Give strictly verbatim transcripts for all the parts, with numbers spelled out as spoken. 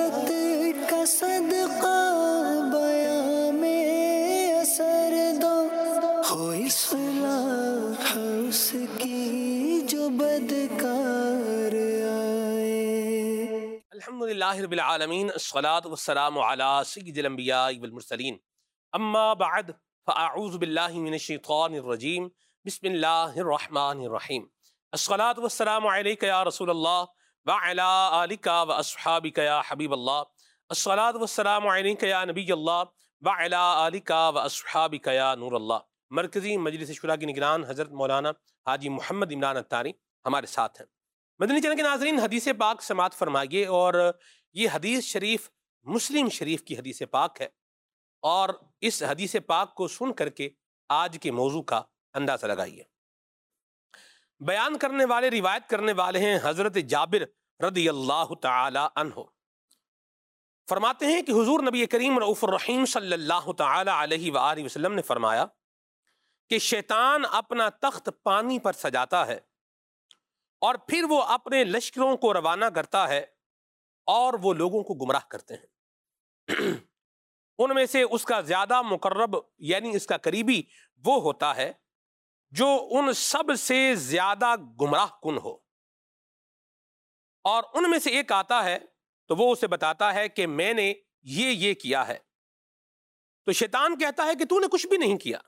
ذات کا صدقہ بیاں میں اثر دو، ہو اصلاح اس کی جو بدکار آئے۔ الحمدللہ رب العالمین، الصلاة والسلام علی سید الانبیاء والمرسلین، اما بعد فاعوذ باللہ من الشیطان الرجیم، بسم اللہ الرحمن الرحیم۔ الصلاة والسلام علیک یا رسول اللہ وعلی آلک واصحابک یا حبیب اللہ، الصلاة والسلام علیک یا نبی اللہ وعلی آلک واصحابک یا نور اللہ۔ مرکزی مجلس شورا کی نگران حضرت مولانا حاجی محمد عمران اتاری ہمارے ساتھ ہیں۔ مدنی چینل کے ناظرین، حدیث پاک سماعت فرمائیے، اور یہ حدیث شریف مسلم شریف کی حدیث پاک ہے، اور اس حدیث پاک کو سن کر کے آج کے موضوع کا اندازہ لگائیے۔ بیان کرنے والے، روایت کرنے والے ہیں حضرت جابر رضی اللہ تعالی عنہ۔ فرماتے ہیں کہ حضور نبی کریم رؤوف الرحیم صلی اللہ تعالی علیہ وآلہ وسلم نے فرمایا کہ شیطان اپنا تخت پانی پر سجاتا ہے، اور پھر وہ اپنے لشکروں کو روانہ کرتا ہے، اور وہ لوگوں کو گمراہ کرتے ہیں۔ ان میں سے اس کا زیادہ مقرب یعنی اس کا قریبی وہ ہوتا ہے جو ان سب سے زیادہ گمراہ کن ہو، اور ان میں سے ایک آتا ہے تو وہ اسے بتاتا ہے کہ میں نے یہ یہ کیا ہے، تو شیطان کہتا ہے کہ تو نے کچھ بھی نہیں کیا۔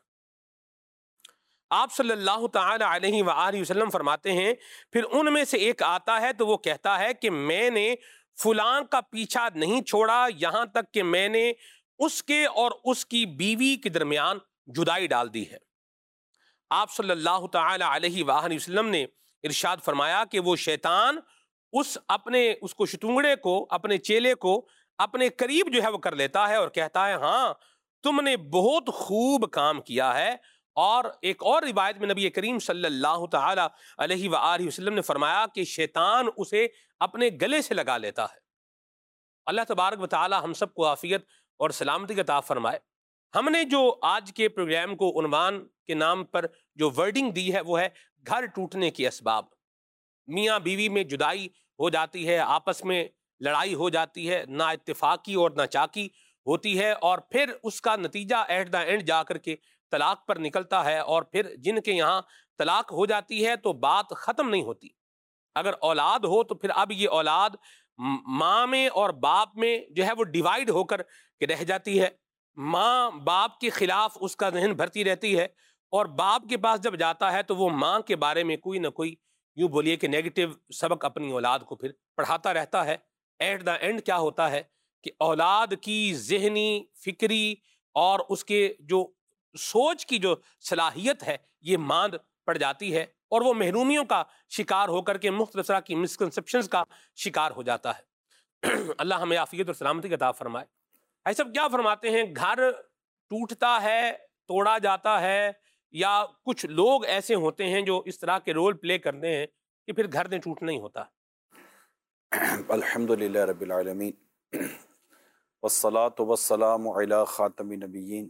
آپ صلی اللہ تعالی علیہ وآلہ وسلم فرماتے ہیں پھر ان میں سے ایک آتا ہے تو وہ کہتا ہے کہ میں نے فلاں کا پیچھا نہیں چھوڑا یہاں تک کہ میں نے اس کے اور اس کی بیوی کے درمیان جدائی ڈال دی ہے۔ آپ صلی اللہ تعالی علیہ وآلہ وسلم نے ارشاد فرمایا کہ وہ شیطان اس اپنے اس کو شتونگڑے کو، اپنے چیلے کو اپنے قریب جو ہے وہ کر لیتا ہے، اور کہتا ہے ہاں تم نے بہت خوب کام کیا ہے۔ اور ایک اور روایت میں نبی کریم صلی اللہ تعالی علیہ وآلہ وسلم نے فرمایا کہ شیطان اسے اپنے گلے سے لگا لیتا ہے۔ اللہ تبارک و تعالی ہم سب کو عافیت اور سلامتی کا عطا فرمائے۔ ہم نے جو آج کے پروگرام کو عنوان کے نام پر جو ورڈنگ دی ہے وہ ہے گھر ٹوٹنے کے اسباب۔ میاں بیوی میں جدائی ہو جاتی ہے، آپس میں لڑائی ہو جاتی ہے، نا اتفاقی اور نا چاکی ہوتی ہے، اور پھر اس کا نتیجہ ایٹ دا اینڈ جا کر کے طلاق پر نکلتا ہے، اور پھر جن کے یہاں طلاق ہو جاتی ہے تو بات ختم نہیں ہوتی۔ اگر اولاد ہو تو پھر اب یہ اولاد ماں میں اور باپ میں جو ہے وہ ڈیوائیڈ ہو کر کے رہ جاتی ہے۔ ماں باپ کے خلاف اس کا ذہن بھرتی رہتی ہے، اور باپ کے پاس جب جاتا ہے تو وہ ماں کے بارے میں کوئی نہ کوئی یوں بولیے کہ نیگیٹو سبق اپنی اولاد کو پھر پڑھاتا رہتا ہے۔ ایٹ دا اینڈ کیا ہوتا ہے کہ اولاد کی ذہنی، فکری اور اس کے جو سوچ کی جو صلاحیت ہے یہ ماند پڑ جاتی ہے، اور وہ محرومیوں کا شکار ہو کر کے مختلف طرح کی مسکنسپشنز کا شکار ہو جاتا ہے۔ اللہ ہمیں عافیت اور سلامتی کا عطا فرمائے۔ ایسا کیا فرماتے ہیں، گھر ٹوٹتا ہے، توڑا جاتا ہے، یا کچھ لوگ ایسے ہوتے ہیں جو اس طرح کے رول پلے کرتے ہیں کہ پھر گھر میں ٹوٹنا ہی ہوتا ہے۔ الحمدللہ رب العالمین، والصلاة والسلام علی خاتم النبیین۔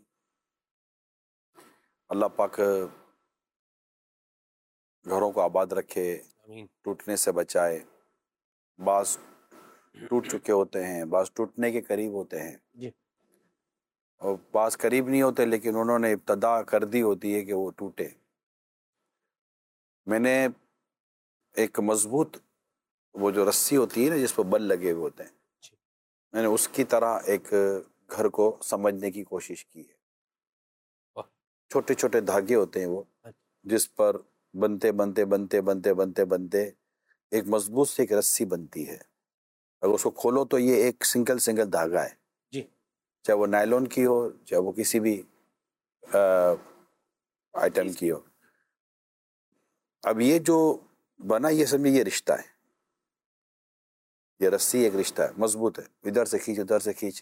اللہ پاک گھروں کو آباد رکھے، آمین۔ ٹوٹنے سے بچائے۔ بعض ٹوٹ چکے ہوتے ہیں، بعض ٹوٹنے کے قریب ہوتے ہیں، جی، اور بعض قریب نہیں ہوتے لیکن انہوں نے ابتدا کر دی ہوتی ہے کہ وہ ٹوٹے۔ میں نے ایک مضبوط وہ جو رسی ہوتی ہے نا جس پہ بل لگے ہوئے ہوتے ہیں، جی، میں نے اس کی طرح ایک گھر کو سمجھنے کی کوشش کی ہے۔ واہ، چھوٹے چھوٹے دھاگے ہوتے ہیں وہ، جس پر بنتے بنتے بنتے بنتے بنتے بنتے ایک مضبوط سی ایک رسی بنتی ہے۔ اگر اس کو کھولو تو یہ ایک سنگل سنگل دھاگا ہے، جی، چاہے وہ نائلون کی ہو، چاہے وہ کسی بھی آئٹم کی ہو۔ اب یہ جو بنا یہ سمجھے یہ رشتہ ہے، یہ رسی ایک رشتہ ہے، مضبوط ہے، ادھر سے کھینچ ادھر سے کھینچ۔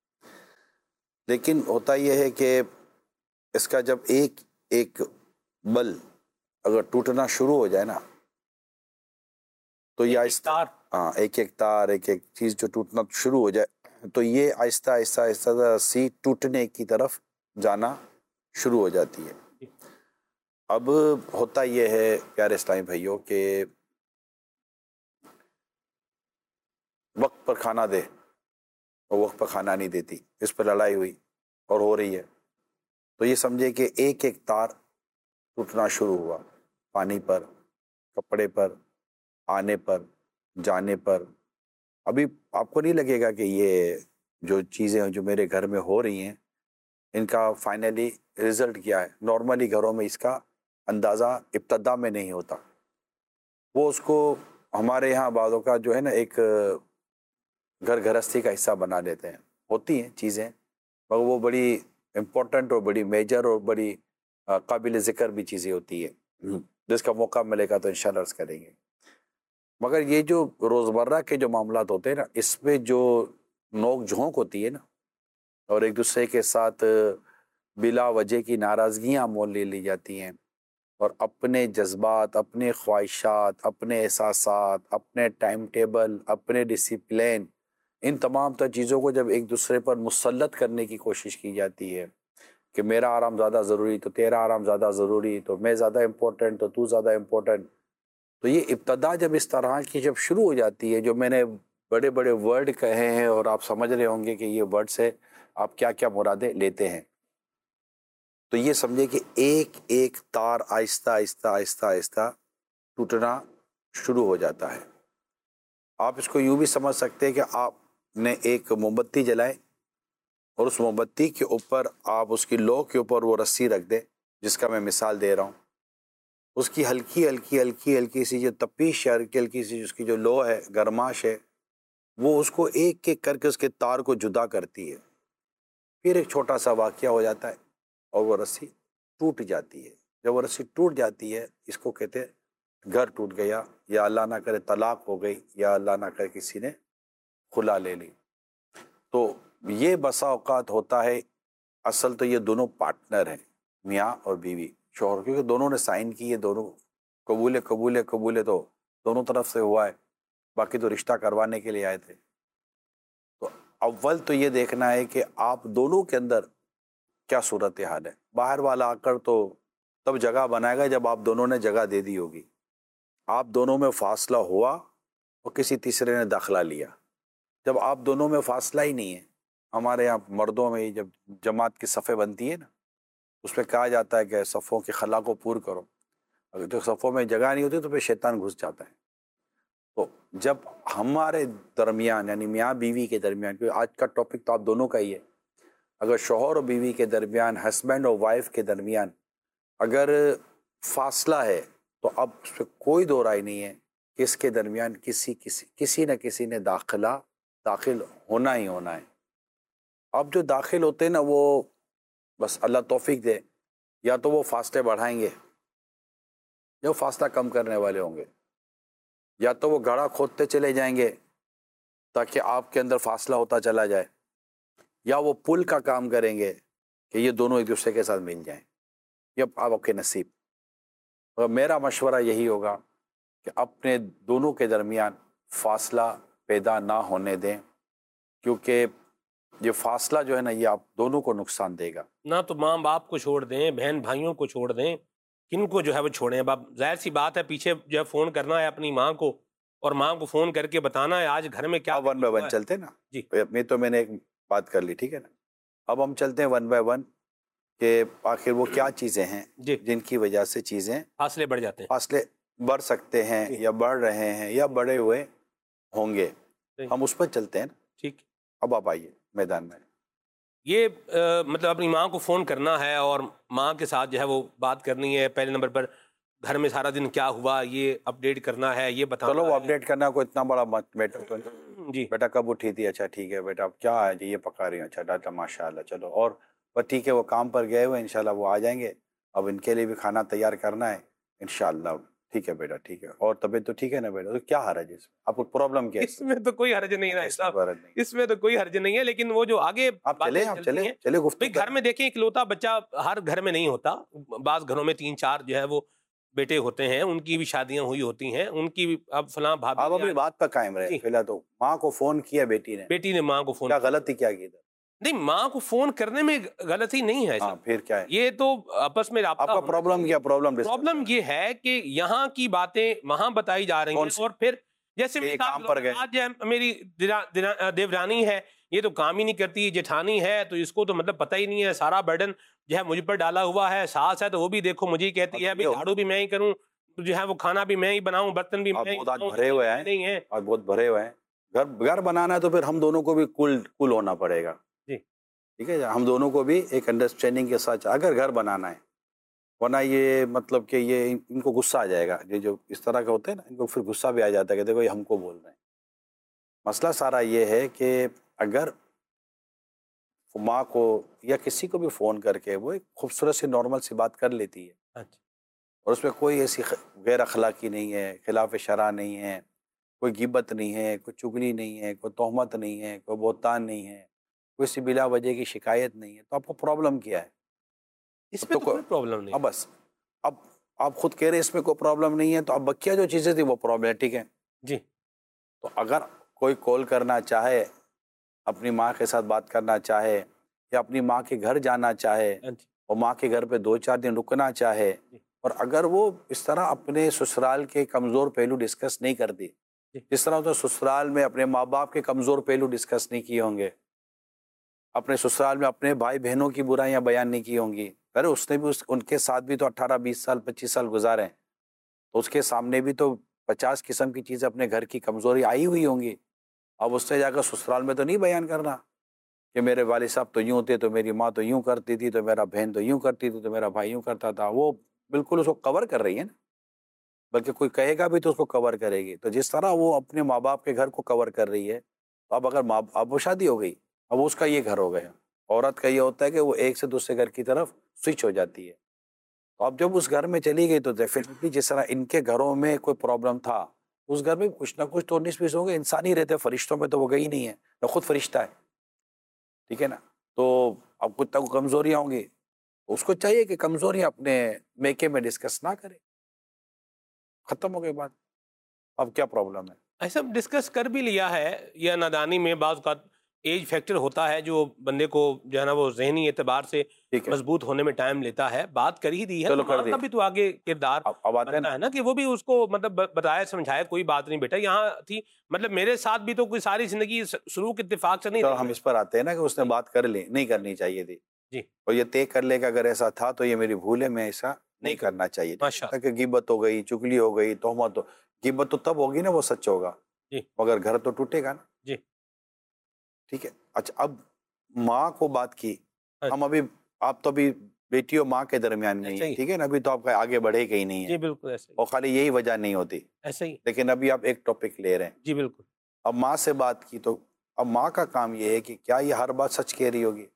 لیکن ہوتا یہ ہے کہ اس کا جب ایک ایک بل اگر ٹوٹنا شروع ہو جائے نا تو یہ آہستہ، ہاں ایک ایک تار ایک ایک چیز جو ٹوٹنا شروع ہو جائے تو یہ آہستہ آہستہ آہستہ رسی ٹوٹنے کی طرف جانا شروع ہو جاتی ہے۔ اب ہوتا یہ ہے پیارے اسلامی بھائیوں کہ وقت پر کھانا دے، اور وقت پر کھانا نہیں دیتی، اس پر لڑائی ہوئی اور ہو رہی ہے، تو یہ سمجھے کہ ایک ایک تار ٹوٹنا شروع ہوا، پانی پر، کپڑے پر، آنے پر، جانے پر۔ ابھی آپ کو نہیں لگے گا کہ یہ جو چیزیں جو میرے گھر میں ہو رہی ہیں ان کا فائنلی رزلٹ کیا ہے؟ نارملی گھروں میں اس کا اندازہ ابتدا میں نہیں ہوتا، وہ اس کو ہمارے یہاں بعضوں کا جو ہے نا ایک گھر گھرستی کا حصہ بنا دیتے ہیں، ہوتی ہیں چیزیں مگر وہ بڑی امپورٹنٹ اور بڑی میجر اور بڑی قابل ذکر بھی چیزیں ہوتی ہیں، جس کا موقع ملے گا تو انشاءاللہ عرض کریں گے۔ مگر یہ جو روزمرہ کے جو معاملات ہوتے ہیں نا، اس میں جو نوک جھونک ہوتی ہے نا، اور ایک دوسرے کے ساتھ بلا وجہ کی ناراضگیاں مول لے لی جاتی ہیں، اور اپنے جذبات، اپنے خواہشات، اپنے احساسات، اپنے ٹائم ٹیبل، اپنے ڈسپلین، ان تمام تر چیزوں کو جب ایک دوسرے پر مسلط کرنے کی کوشش کی جاتی ہے کہ میرا آرام زیادہ ضروری تو تیرا آرام زیادہ ضروری، تو میں زیادہ امپورٹنٹ تو تو زیادہ امپورٹنٹ، تو یہ ابتدا جب اس طرح کی جب شروع ہو جاتی ہے، جو میں نے بڑے بڑے ورڈ کہے ہیں اور آپ سمجھ رہے ہوں گے کہ یہ ورڈ سے آپ کیا کیا مرادیں لیتے ہیں، تو یہ سمجھے کہ ایک ایک تار آہستہ آہستہ آہستہ آہستہ ٹوٹنا شروع ہو جاتا ہے۔ آپ اس کو یوں بھی سمجھ سکتے ہیں کہ آپ نے ایک موم بتی جلائے اور اس موم بتی کے اوپر آپ اس کی لو کے اوپر وہ رسی رکھ دیں، جس کا میں مثال دے رہا ہوں، اس کی ہلکی ہلکی ہلکی ہلکی سی جو تپیش ہے، ہلکی ہلکی سی اس کی جو لو ہے، گرماش ہے، وہ اس کو ایک ایک کر کے اس کے تار کو جدا کرتی ہے، پھر ایک چھوٹا سا واقعہ ہو جاتا ہے اور وہ رسی ٹوٹ جاتی ہے۔ جب وہ رسی ٹوٹ جاتی ہے، اس کو کہتے ہیں گھر ٹوٹ گیا، یا اللہ نہ کرے طلاق ہو گئی، یا اللہ نہ کرے کسی نے خلا لے لی۔ تو یہ بسا اوقات ہوتا ہے، اصل تو یہ دونوں پارٹنر ہیں، میاں اور بیوی، شوہر، کیونکہ دونوں نے سائن کی ہے، دونوں قبول قبول قبول تو دونوں طرف سے ہوا ہے، باقی تو رشتہ کروانے کے لیے آئے تھے۔ تو اول تو یہ دیکھنا ہے کہ آپ دونوں کے اندر کیا صورتحال ہے۔ باہر والا آ کر تو تب جگہ بنائے گا جب آپ دونوں نے جگہ دے دی ہوگی، آپ دونوں میں فاصلہ ہوا اور کسی تیسرے نے داخلہ لیا۔ جب آپ دونوں میں فاصلہ ہی نہیں ہے، ہمارے یہاں مردوں میں جب جماعت کی صفیں بنتی ہے نا، اس میں کہا جاتا ہے کہ صفوں کی خلا کو پور کرو، اگر تو صفوں میں جگہ نہیں ہوتی تو پھر شیطان گھس جاتا ہے۔ تو جب ہمارے درمیان یعنی میاں بیوی کے درمیان، کیونکہ آج کا ٹاپک تو آپ دونوں کا ہی ہے، اگر شوہر اور بیوی کے درمیان، ہسبینڈ اور وائف کے درمیان اگر فاصلہ ہے تو اب اس پہ کوئی دو رائے نہیں ہے کہ اس کے درمیان کسی کسی کسی نہ کسی نے داخلہ داخل ہونا ہی ہونا ہے۔ اب جو داخل ہوتے ہیں نا، وہ بس اللہ توفیق دے، یا تو وہ فاصلے بڑھائیں گے یا وہ فاصلہ کم کرنے والے ہوں گے، یا تو وہ گڑھا کھودتے چلے جائیں گے تاکہ آپ کے اندر فاصلہ ہوتا چلا جائے، یا وہ پل کا کام کریں گے کہ یہ دونوں ایک دوسرے کے ساتھ مل جائیں، یہ آپ آپ کے نصیب۔ اور میرا مشورہ یہی ہوگا کہ اپنے دونوں کے درمیان فاصلہ پیدا نہ ہونے دیں، کیونکہ یہ فاصلہ جو ہے نا، یہ آپ دونوں کو نقصان دے گا۔ نہ تو ماں باپ کو چھوڑ دیں، بہن بھائیوں کو چھوڑ دیں، کن کو جو ہے وہ چھوڑیں۔ اب ظاہر سی بات ہے، پیچھے جو ہے فون کرنا ہے اپنی ماں کو، اور ماں کو فون کر کے بتانا ہے آج گھر میں کیا۔ اب ون بائی ون چلتے نا، جی میں تو میں نے ایک بات کر لی، ٹھیک ہے نا، اب ہم چلتے ہیں ون بائی ون کہ آخر وہ کیا چیزیں ہیں جی جن کی وجہ سے چیزیں فاصلے بڑھ جاتے ہیں۔ فاصلے بڑھ سکتے ہیں یا بڑھ رہے ہیں یا بڑھے ہوئے ہوں گے، ہم اس پر چلتے ہیں نا۔ ٹھیک، اب آپ آئیے میدان میں۔ یہ مطلب اپنی ماں کو فون کرنا ہے اور ماں کے ساتھ جو ہے وہ بات کرنی ہے، پہلے نمبر پر گھر میں سارا دن کیا ہوا یہ اپڈیٹ کرنا ہے، یہ بتانا چلو وہ ہے۔ اپڈیٹ کرنا کوئی اتنا بڑا مت میٹر تو نہیں۔ جی بیٹا کب اٹھی تھی؟ اچھا ٹھیک ہے بیٹا، اب کیا ہے جی؟ یہ پکا رہی ہوں، اچھا ڈاٹا ماشاء اللہ، چلو اور بس ٹھیک ہے، وہ کام پر گئے ہوئے انشاءاللہ وہ آ جائیں گے، اب ان کے لیے بھی کھانا تیار کرنا ہے انشاءاللہ۔ ٹھیک ہے بیٹا، ٹھیک ہے، اور طبیعت تو ٹھیک ہے نا بیٹا؟ تو کیا حرج ہے اس میں؟ آپ کو پرابلم کیا ہے؟ اس میں تو کوئی حرج نہیں ہے صاحب، حرج نہیں، اس میں تو کوئی حرج نہیں ہے، لیکن وہ جو آگے آپ چلے آپ چلے چلے بھئی گفتگو گھر میں دیکھیں اکلوتا بچہ ہر گھر میں نہیں ہوتا، بعض گھروں میں تین چار جو ہے وہ بیٹے ہوتے ہیں، ان کی بھی شادیاں ہوئی ہوتی ہیں، ان کی بھی اب فلاں بھابھی آپ اپنی بات پر قائم رہے۔ فی الحال تو ماں کو فون کیا بیٹی نے، بیٹی نے ماں کو فون، کیا غلطی کیا کی؟ نہیں ماں کو فون کرنے میں غلطی نہیں ہے، ہاں پھر کیا ہے؟ یہ تو آپس میں رابطہ۔ آپ کا پرابلم کیا؟ پرابلم پرابلم یہ ہے کہ یہاں کی باتیں وہاں بتائی جا رہی ہیں، اور پھر جیسے کام پر گئے، آج میری دیورانی ہے، یہ تو کام ہی نہیں کرتی, یہ جٹھانی ہے تو اس کو تو مطلب پتہ ہی نہیں ہے, سارا برڈن جو ہے مجھ پر ڈالا ہوا ہے, ساس ہے تو وہ بھی دیکھو مجھے ہی کہتی ہے بھائی جھاڑو بھی میں ہی کروں, جو ہے وہ کھانا بھی میں ہی بناؤں, برتن بھی میں ہی بناؤں, بھرے ہوئے نہیں ہیں اور بہت بھرے ہوئے ہیں. گھر گھر بنانا ہے تو پھر ہم دونوں کو بھی کول کول ہونا پڑے گا. جی ٹھیک ہے, ہم دونوں کو بھی ایک انڈرسٹینڈنگ کے ساتھ اگر گھر بنانا ہے, ورنہ یہ مطلب کہ یہ ان کو غصہ آ جائے گا. یہ جو اس طرح کے ہوتے ہیں نا, ان کو پھر غصہ بھی آ جاتا ہے کہ دیکھو یہ ہم کو بول رہے ہیں. مسئلہ سارا یہ ہے کہ اگر ماں کو یا کسی کو بھی فون کر کے وہ ایک خوبصورت سی نارمل سی بات کر لیتی ہے, اور اس میں کوئی ایسی غیر اخلاقی نہیں ہے, خلاف شرع نہیں ہے, کوئی غیبت نہیں ہے, کوئی چگلی نہیں ہے, کوئی تہمت نہیں ہے, کوئی بہتان نہیں ہے, کوئی سی بلا وجہ کی شکایت نہیں ہے, تو آپ کو پرابلم کیا ہے؟ اس میں تو کوئی پرابلم نہیں. اب بس اب آپ خود کہہ رہے ہیں اس میں کوئی پرابلم نہیں ہے, تو اب بقیہ جو چیزیں تھیں وہ پرابلمٹک ہیں. جی تو اگر کوئی کال کرنا چاہے, اپنی ماں کے ساتھ بات کرنا چاہے, یا اپنی ماں کے گھر جانا چاہے, اور ماں کے گھر پہ دو چار دن رکنا چاہے, اور اگر وہ اس طرح اپنے سسرال کے کمزور پہلو ڈسکس نہیں کرتی, جس طرح تو سسرال میں اپنے ماں باپ کے کمزور پہلو ڈسکس نہیں کیے ہوں گے, اپنے سسرال میں اپنے بھائی بہنوں کی برائیاں بیان نہیں کی ہوں گی, ارے اس نے بھی اس ان کے ساتھ بھی تو اٹھارہ بیس سال پچیس سال گزارے ہیں, تو اس کے سامنے بھی تو پچاس قسم کی چیزیں اپنے گھر کی کمزوری آئی ہوئی ہوں گی. اب اس سے جا کر سسرال میں تو نہیں بیان کرنا کہ میرے والد صاحب تو یوں تھے, تو میری ماں تو یوں کرتی تھی, تو میرا بہن تو یوں کرتی تھی, تو میرا بھائی یوں کرتا تھا. وہ بالکل اس کو کور کر رہی ہے نا, بلکہ کوئی کہے گا بھی تو اس کو کور کرے گی. تو جس طرح وہ اپنے ماں باپ کے گھر کو کور کر رہی ہے, تو اب اگر ماں اب وہ شادی ہو گئی, اب اس کا یہ گھر ہو گیا. عورت کا یہ ہوتا ہے کہ وہ ایک سے دوسرے گھر کی طرف سوئچ ہو جاتی ہے. تو اب جب اس گھر میں چلی گئی تو ڈیفینیٹلی جس طرح ان کے گھروں میں کوئی پرابلم تھا, اس گھر میں کچھ نہ کچھ تو انیس بیس ہوں گے, انسان ہی رہتے, فرشتوں میں تو وہ گئی نہیں ہے, نہ خود فرشتہ ہے. ٹھیک ہے نا, تو اب کچھ تک کمزوریاں ہوں گی, اس کو چاہیے کہ کمزوریاں اپنے میکے میں ڈسکس نہ کرے, ختم ہو گئی بات. اب کیا پرابلم ہے؟ ایسا ڈسکس کر بھی لیا ہے, یا نادانی میں بعض اوقات ایج فیکٹر ہوتا ہے جو بندے کو جو ہے نا وہ ذہنی اعتبار سے مضبوط ہونے میں ٹائم لیتا ہے, بات کر ہی دی ہے, ماں کا بھی تو آگے کردار بنتا ہے نا کہ وہ بھی اس کو مطلب بتایا سمجھایا کوئی بات نہیں بیٹا یہاں تھی, مطلب میرے ساتھ بھی تو کوئی ساری زندگی سلوک اتفاق سے نہیں. تو ہم اس پر آتے ہیں نا کہ اس نے بات کر لی, نہیں کرنی چاہیے تھی جی, اور یہ طے کر لے کہ اگر ایسا تھا تو یہ میری بھول ہے, میں ایسا نہیں کرنا چاہیے. کہ غیبت ہو گئی, چگلی ہو گئی, تہمت ہو, غیبت تو تب ہوگی نا وہ سچ ہوگا, مگر گھر تو ٹوٹے گا نا. جی ٹھیک ہے. اچھا, اب ماں کو بات کی, ہم ابھی آپ تو ابھی بیٹی اور ماں کے درمیان نہیں ہے, ٹھیک ہے نا, ابھی تو آپ کا آگے بڑھے کہیں نہیں ہے. جی بالکل ایسے, اور خالی یہی وجہ نہیں ہوتی ایسے ہی, لیکن ابھی آپ ایک ٹاپک لے رہے ہیں. جی بالکل. اب ماں سے بات کی تو اب ماں کا کام یہ ہے کہ کیا یہ ہر بات سچ کہہ رہی ہوگی؟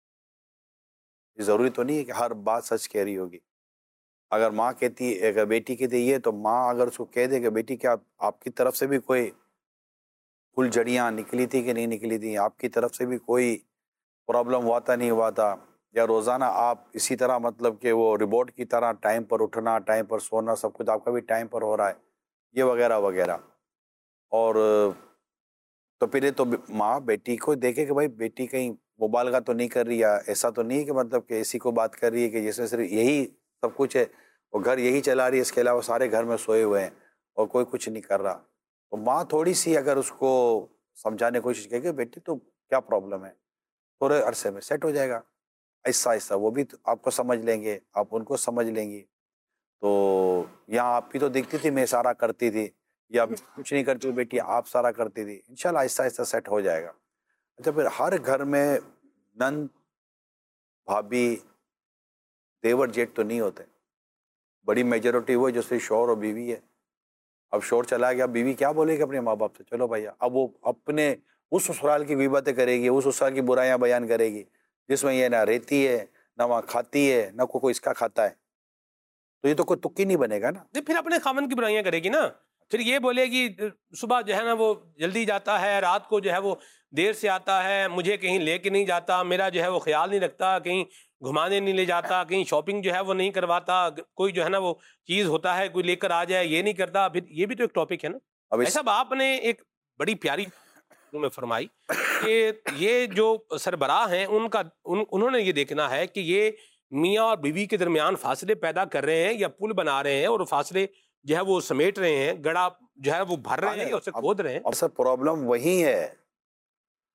ضروری تو نہیں ہے کہ ہر بات سچ کہہ رہی ہوگی. اگر ماں کہتی, اگر بیٹی کہتی یہ, تو ماں اگر اس کو کہہ دے کہ بیٹی کیا آپ کی طرف سے بھی کوئی پھول جڑیاں نکلی تھی کہ نہیں نکلی تھی, آپ کی طرف سے بھی کوئی پرابلم ہوا تھا نہیں ہوا تھا, یا روزانہ آپ اسی طرح مطلب کہ وہ ریبوٹ کی طرح ٹائم پر اٹھنا, ٹائم پر سونا, سب کچھ آپ کا بھی ٹائم پر ہو رہا ہے, یہ وغیرہ وغیرہ. اور تو پھر تو ماں بیٹی کو دیکھے کہ بھائی بیٹی کہیں مبالغہ تو نہیں کر رہی, یا ایسا تو نہیں کہ مطلب کہ اسی کو بات کر رہی ہے کہ جس میں صرف یہی سب کچھ ہے, وہ گھر یہی چلا رہی ہے, اس کے علاوہ سارے گھر میں سوئے ہوئے ہیں اور کوئی کچھ نہیں کر رہا. تو ماں تھوڑی سی اگر اس کو سمجھانے کی کوشش کرے کہ بیٹی تو کیا پرابلم ہے, تھوڑے عرصے میں سیٹ ہو جائے گا, ایسا ایسا وہ بھی آپ کو سمجھ لیں گے, آپ ان کو سمجھ لیں گی. تو یہاں آپ بھی تو دیکھتی تھی میں سارا کرتی تھی, یا کچھ نہیں کرتی بیٹی آپ سارا کرتی تھی, انشاءاللہ آہستہ آہستہ سیٹ ہو جائے گا. اچھا, پھر ہر گھر میں نند, بھابھی, دیور جیٹ تو نہیں ہوتے, بڑی میجورٹی وہ جو صرف شوہر اور بیوی ہے. اب شوہر چلا گیا, بیوی کیا بولے گی اپنے ماں باپ سے, چلو بھیا, اب وہ اپنے اس سسرال کی غیبتیں کرے گی, اس سسرال کی برائیاں بیان کرے گی جس میں یہ نہ رہتی ہے, نہ وہاں کھاتی ہے, نہ کوئی اس کا کھاتا ہے. تو یہ تو کوئی تکی نہیں بنے گا نا. پھر اپنے خامن کی برائیاں کرے گی نا, پھر یہ بولے گی صبح جو ہے نا وہ جلدی جاتا ہے, رات کو جو ہے وہ دیر سے آتا ہے, مجھے کہیں لے کے نہیں جاتا, میرا جو ہے وہ خیال نہیں رکھتا, کہیں گھمانے نہیں لے جاتا, کہیں شاپنگ جو ہے وہ نہیں کرواتا, کوئی جو ہے نا وہ چیز ہوتا ہے کوئی لے کر آ جائے یہ نہیں کرتا. پھر یہ بھی تو ایک ٹاپک ہے نا. ایسا آپ نے ایک بڑی پیاری میں فرمائی کہ یہ جو سربراہ ہیں ان کا ان, انہوں نے یہ دیکھنا ہے کہ یہ میاں اور بیوی کے درمیان فاصلے پیدا کر رہے ہیں یا پل بنا رہے ہیں, اور فاصلے جو ہے وہ سمیٹ رہے ہیں, گڑا جو ہے وہ بھر رہے ہیں یا اسے کھود رہے ہیں. اور سر پرابلم وہی ہے,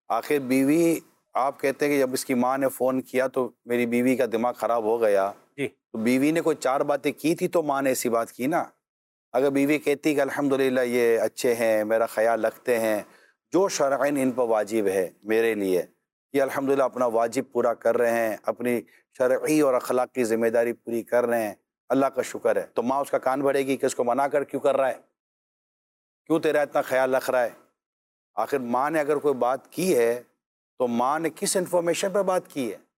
آخر بیوی آپ کہتے ہیں کہ جب اس کی ماں نے فون کیا تو میری بیوی کا دماغ خراب ہو گیا. جی. تو بیوی نے کوئی چار باتیں کی تھی تو ماں نے ایسی بات کی نا. اگر بیوی کہتی کہ الحمدللہ یہ اچھے ہیں, میرا خیال رکھتے ہیں, جو شرعاً ان پر واجب ہے میرے لیے, یہ الحمدللہ اپنا واجب پورا کر رہے ہیں, اپنی شرعی اور اخلاقی ذمہ داری پوری کر رہے ہیں, اللہ کا شکر ہے. تو ماں اس کا کان بھرے گی کہ اس کو منع کر کیوں کر رہا ہے, کیوں تیرا اتنا خیال رکھ رہا ہے. آخر ماں نے اگر کوئی بات کی ہے تو ماں نے کس انفارمیشن پر بات کی ہے؟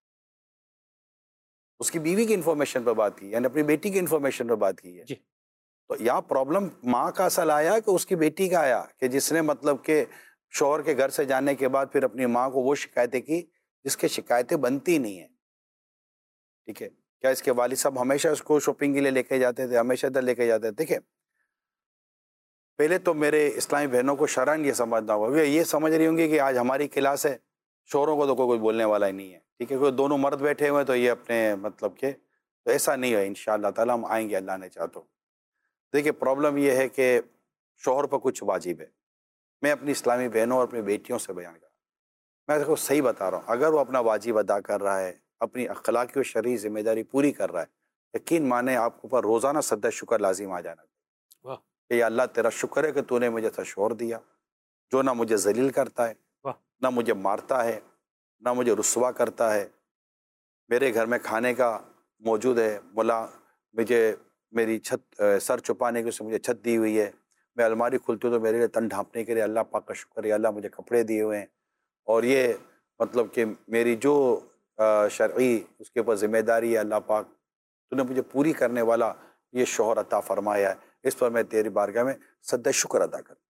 اس کی بیوی کی انفارمیشن پر بات کی ہے, یعنی اپنی بیٹی کی انفارمیشن پر بات کی ہے. جی. تو یہاں پرابلم ماں کا اصل آیا کہ اس کی بیٹی کا آیا, کہ جس نے مطلب کہ شوہر کے گھر سے جانے کے بعد پھر اپنی ماں کو وہ شکایتیں کی جس کے شکایتیں بنتی نہیں ہیں. ٹھیک ہے, کیا اس کے والد صاحب ہمیشہ اس کو شاپنگ کے لیے لے کے جاتے تھے, ہمیشہ ادھر لے کے جاتے تھے؟ دیکھیں, پہلے تو میرے اسلامی بہنوں کو شرعاً یہ سمجھنا ہوگا, یہ سمجھ رہی ہوں گی کہ آج ہماری کلاس ہے, شوہروں کو تو کوئی بولنے والا ہی نہیں ہے. ٹھیک ہے, کوئی دونوں مرد بیٹھے ہوئے تو یہ اپنے مطلب کہ, تو ایسا نہیں ہے. انشاءاللہ تعالیٰ ہم آئیں گے اللہ نے چاہ تو. دیکھیں پرابلم یہ ہے کہ شوہر پر کچھ واجب ہے. میں اپنی اسلامی بہنوں اور اپنی بیٹیوں سے بیان کر رہا ہوں, میں دیکھو صحیح بتا رہا ہوں, اگر وہ اپنا واجب ادا کر رہا ہے, اپنی اخلاقی و شرعی ذمہ داری پوری کر رہا ہے, یقین مانے آپ کو پر روزانہ سجدہ شکر لازم آ جانا واہ. کہ یا اللہ تیرا شکر ہے کہ تو نے مجھے ایسا شوہر دیا جو نہ مجھے ذلیل کرتا ہے, واہ. نہ مجھے مارتا ہے, نہ مجھے رسوا کرتا ہے. میرے گھر میں کھانے کا موجود ہے, مولا مجھے میری چھت سر چھپانے کی اس نے مجھے چھت دی ہوئی ہے, میں الماری کھلتی ہوں تو میرے لیے تن ڈھانپنے کے لیے اللہ پاک کا شکر ہے, اللہ مجھے کپڑے دیے ہوئے ہیں, اور یہ مطلب کہ میری جو شرعی اس کے اوپر ذمہ داری ہے اللہ پاک تو نے مجھے پوری کرنے والا یہ شوہر عطا فرمایا ہے, اس پر میں تیری بارگاہ میں سجدہ شکر ادا کر.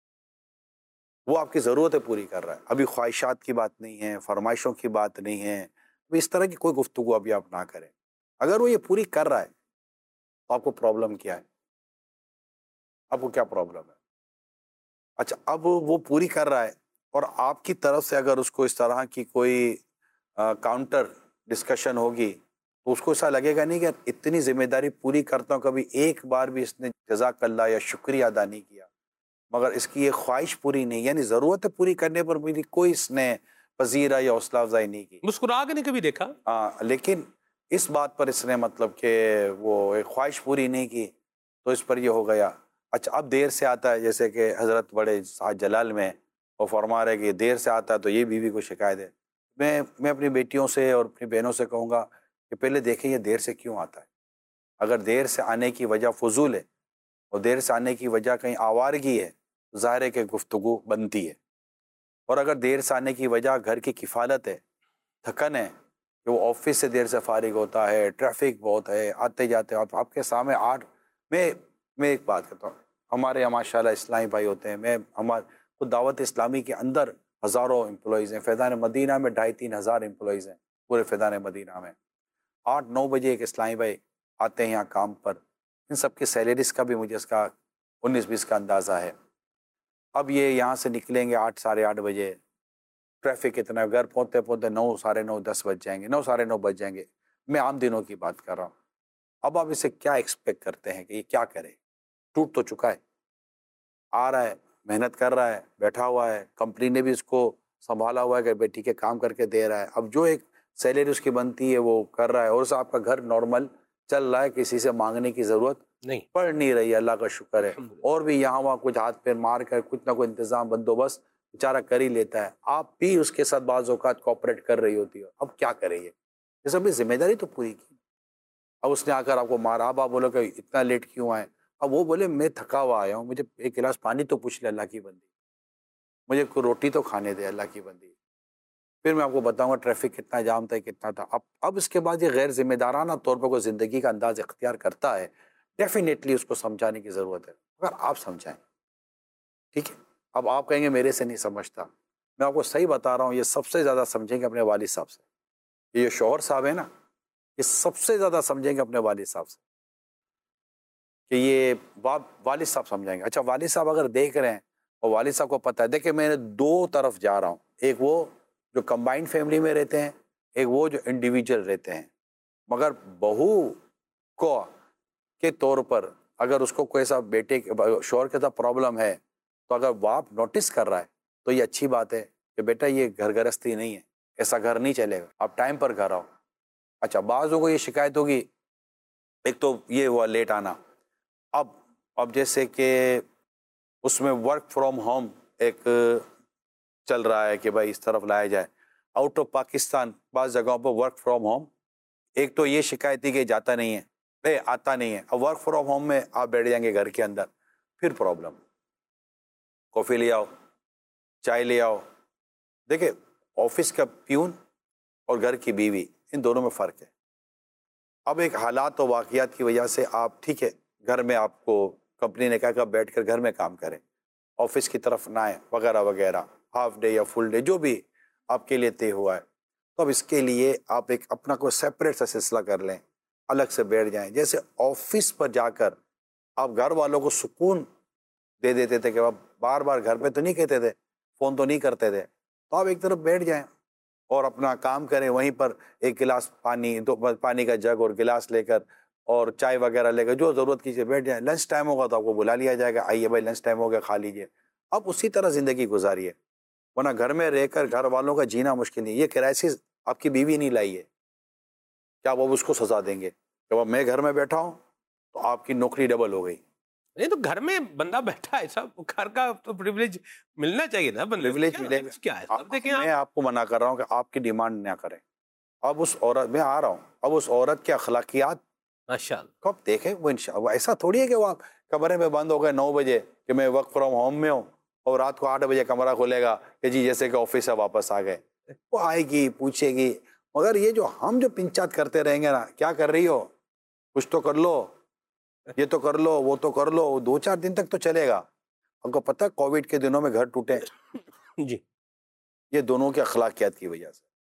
وہ آپ کی ضرورتیں پوری کر رہا ہے. ابھی خواہشات کی بات نہیں ہے, فرمائشوں کی بات نہیں ہے, اس طرح کی کوئی گفتگو ابھی آپ نہ کریں. اگر وہ یہ پوری کر رہا ہے تو آپ کو پرابلم کیا ہے؟ آپ کو کیا پرابلم ہے؟ اچھا, اب وہ پوری کر رہا ہے اور آپ کی طرف سے اگر اس کو اس طرح کی کوئی کاؤنٹر ڈسکشن ہوگی تو اس کو ایسا لگے گا نہیں کہ اتنی ذمہ داری پوری کرتا ہوں, کبھی ایک بار بھی اس نے جزاک اللہ یا شکریہ ادا نہیں کیا, مگر اس کی یہ خواہش پوری نہیں, یعنی ضرورت پوری کرنے پر میری کوئی اس نے پذیرہ یا حوصلہ افزائی نہیں کی, مسکرا کے نہیں کبھی دیکھا. ہاں, لیکن اس بات پر اس نے مطلب کہ وہ ایک خواہش پوری نہیں کی تو اس پر یہ ہو گیا. اچھا, اب دیر سے آتا ہے, جیسے کہ حضرت بڑے سعد جلال میں وہ فرما رہے کہ دیر سے آتا ہے تو یہ بیوی کو شکایت ہے. میں میں اپنی بیٹیوں سے اور اپنی بہنوں سے کہوں گا کہ پہلے دیکھیں یہ دیر سے کیوں آتا ہے. اگر دیر سے آنے کی وجہ فضول ہے اور دیر سے آنے کی وجہ کہیں آوارگی ہے, ظاہر ہے کہ گفتگو بنتی ہے. اور اگر دیر سے آنے کی وجہ گھر کی کفالت ہے, تھکن ہے, کہ وہ آفس سے دیر سے فارغ ہوتا ہے, ٹریفک بہت ہے, آتے جاتے آپ آپ کے سامنے آٹھ. میں میں ایک بات کرتا ہوں, ہمارے یہاں ماشاء اللہ اسلامی بھائی ہوتے ہیں, میں ہمارے خود دعوت اسلامی کے اندر ہزاروں امپلائیز ہیں, فیضان مدینہ میں ڈھائی تین ہزار امپلائیز ہیں پورے فیضان مدینہ میں. آٹھ نو بجے ایک اسلامی بھائی آتے ہیں یہاں کام پر, ان سب کی سیلریز کا بھی مجھے اس کا انیس بیس کا اندازہ ہے. اب یہ یہاں سے نکلیں گے آٹھ ساڑھے آٹھ بجے, ٹریفک اتنا, گھر پہنچتے پہنچتے نو ساڑھے نو دس بج جائیں گے, نو ساڑھے نو بج جائیں گے. میں عام دنوں کی بات کر رہا ہوں. اب آپ اسے کیا ایکسپیکٹ کرتے ہیں کہ یہ کیا کرے؟ ٹوٹ تو چکا ہے, آ رہا ہے, محنت کر رہا ہے, بیٹھا ہوا ہے, کمپنی نے بھی اس کو سنبھالا ہوا ہے کہ بیٹی کے کام کر کے دے رہا ہے. اب جو ایک سیلری اس کی بنتی ہے وہ کر رہا ہے, اور آپ کا گھر نارمل چل رہا ہے, کسی سے مانگنے کی ضرورت نہیں پڑ نہیں رہی ہے, اللہ کا شکر ہے. اور بھی یہاں وہاں کچھ ہاتھ پیر مار کر کچھ نہ کوئی انتظام بندوبست بیچارہ کر ہی لیتا ہے. آپ بھی اس کے ساتھ بعض اوقات کوآپریٹ کر رہی ہوتی ہو. اب کیا کرے یہ یہ سب ذمہ داری تو پوری کی. اب اس نے آ کر آپ کو مارا, اب آپ بولو کہ اتنا لیٹ کیوں آئے. اب وہ بولے میں تھکا ہوا آیا ہوں, مجھے ایک گلاس پانی تو پوچھ لے اللہ کی بندی, مجھے کوئی روٹی تو کھانے دے اللہ کی بندی. پھر میں آپ کو بتاؤں گا ٹریفک کتنا جام تھا, کتنا تھا. اب اب اس کے بعد یہ غیر ذمہ دارانہ طور پر کوئی زندگی کا انداز اختیار کرتا ہے, ڈیفینیٹلی اس کو سمجھانے کی ضرورت ہے, اگر آپ سمجھائیں. ٹھیک ہے, اب آپ کہیں گے میرے سے نہیں سمجھتا, میں آپ کو صحیح بتا رہا ہوں, یہ سب سے زیادہ سمجھیں گے اپنے والد صاحب سے. یہ شوہر صاحب ہے نا, یہ سب سے زیادہ سمجھیں گے اپنے والد صاحب سے, کہ یہ والد صاحب سمجھائیں گے. اچھا, والد صاحب اگر دیکھ رہے ہیں اور والد صاحب کو پتہ ہے, دیکھیں میں نے دو طرف جا رہا ہوں, ایک وہ جو کمبائنڈ فیملی میں رہتے ہیں, ایک وہ جو انڈیویجول رہتے ہیں. مگر بہو کو کے طور پر اگر اس کو کوئی ایسا بیٹے شوہر کے ساتھ پرابلم ہے تو اگر باپ نوٹس کر رہا ہے تو یہ اچھی بات ہے کہ بیٹا یہ گھر گرستی نہیں ہے، ایسا گھر نہیں چلے گا، آپ ٹائم پر گھر آؤ۔ اچھا بعضوں کو یہ شکایت ہوگی، ایک تو یہ ہوا لیٹ آنا، اب اب جیسے کہ اس میں ورک فرام ہوم ایک چل رہا ہے کہ بھائی اس طرف لایا جائے، آؤٹ آف پاکستان بعض جگہوں پر ورک فرام ہوم، ایک تو یہ شکایت تھی کہ جاتا نہیں ہے، اے آتا نہیں ہے، اب ورک فرام ہوم میں آپ بیٹھ جائیں گے گھر کے اندر، پھر پرابلم، کافی لے آؤ، چائے لے آؤ۔ دیکھیں آفس کا پیون اور گھر کی بیوی ان دونوں میں فرق ہے۔ اب ایک حالات و واقعات کی وجہ سے آپ ٹھیک ہے گھر میں آپ کو کمپنی نے کہا کہ آپ بیٹھ کر گھر میں کام کریں، آفس کی طرف نہ آئیں وغیرہ وغیرہ، ہاف ڈے یا فل ڈے جو بھی آپ کے لیے طے ہوا ہے، تو اب اس کے لیے آپ ایک اپنا کوئی سیپریٹ سا سلسلہ کر لیں، الگ سے بیٹھ جائیں۔ جیسے آفس پر جا کر آپ گھر والوں کو سکون دے دیتے تھے کہ آپ بار بار گھر پہ تو نہیں کہتے تھے، فون تو نہیں کرتے تھے، تو آپ ایک طرف بیٹھ جائیں اور اپنا کام کریں، وہیں پر ایک گلاس پانی، دو پانی کا جگ اور گلاس لے کر اور چائے وغیرہ لے کر جو ضرورت کیجیے بیٹھ جائیں۔ لنچ ٹائم ہوگا تو آپ کو بلا لیا جائے گا، آئیے بھائی لنچ ٹائم ہو گیا کھا لیجیے، اب اسی طرح زندگی گزاریے، ورنہ گھر میں رہ کر گھر والوں کا جینا مشکل نہیں۔ یہ کرائسس آپ کی بیوی نہیں لائی ہے، کیا وہ اس کو سزا دیں گے؟ جب میں گھر میں بیٹھا ہوں تو آپ کی نوکری ڈبل ہو گئی۔ نہیں تو گھر میں بندہ بیٹھا ہے صاحب، گھر کا تو پریویلیج ملنا چاہیے نا، پریویلیج ملے گا، کیا ہے صاحب؟ دیکھیں میں آپ کو منع کر رہا ہوں کہ آپ کی ڈیمانڈ نہ کریں۔ اب اس عورت میں آ رہا ہوں، اب اس عورت کے اخلاقیات ماشاء اللہ کو آپ دیکھیں، وہ انشاءاللہ ایسا تھوڑی ہے کہ وہ آپ کمرے میں بند ہو گئے نو بجے کہ میں ورک فرام ہوم میں ہوں اور رات کو آٹھ بجے کمرہ کھولے گا کہ جی جیسے کہ آفس سے واپس آ گئے۔ وہ آئے گی پوچھے گی، مگر یہ جو ہم جو پنچات کرتے رہیں گے نا، کیا کر رہی ہو، کچھ تو کر لو، یہ تو کر لو، وہ تو کر لو، دو چار دن تک تو چلے گا۔ آپ کو پتہ ہے کووڈ کے دنوں میں گھر ٹوٹے جی، یہ دونوں کے اخلاقیات کی وجہ سے۔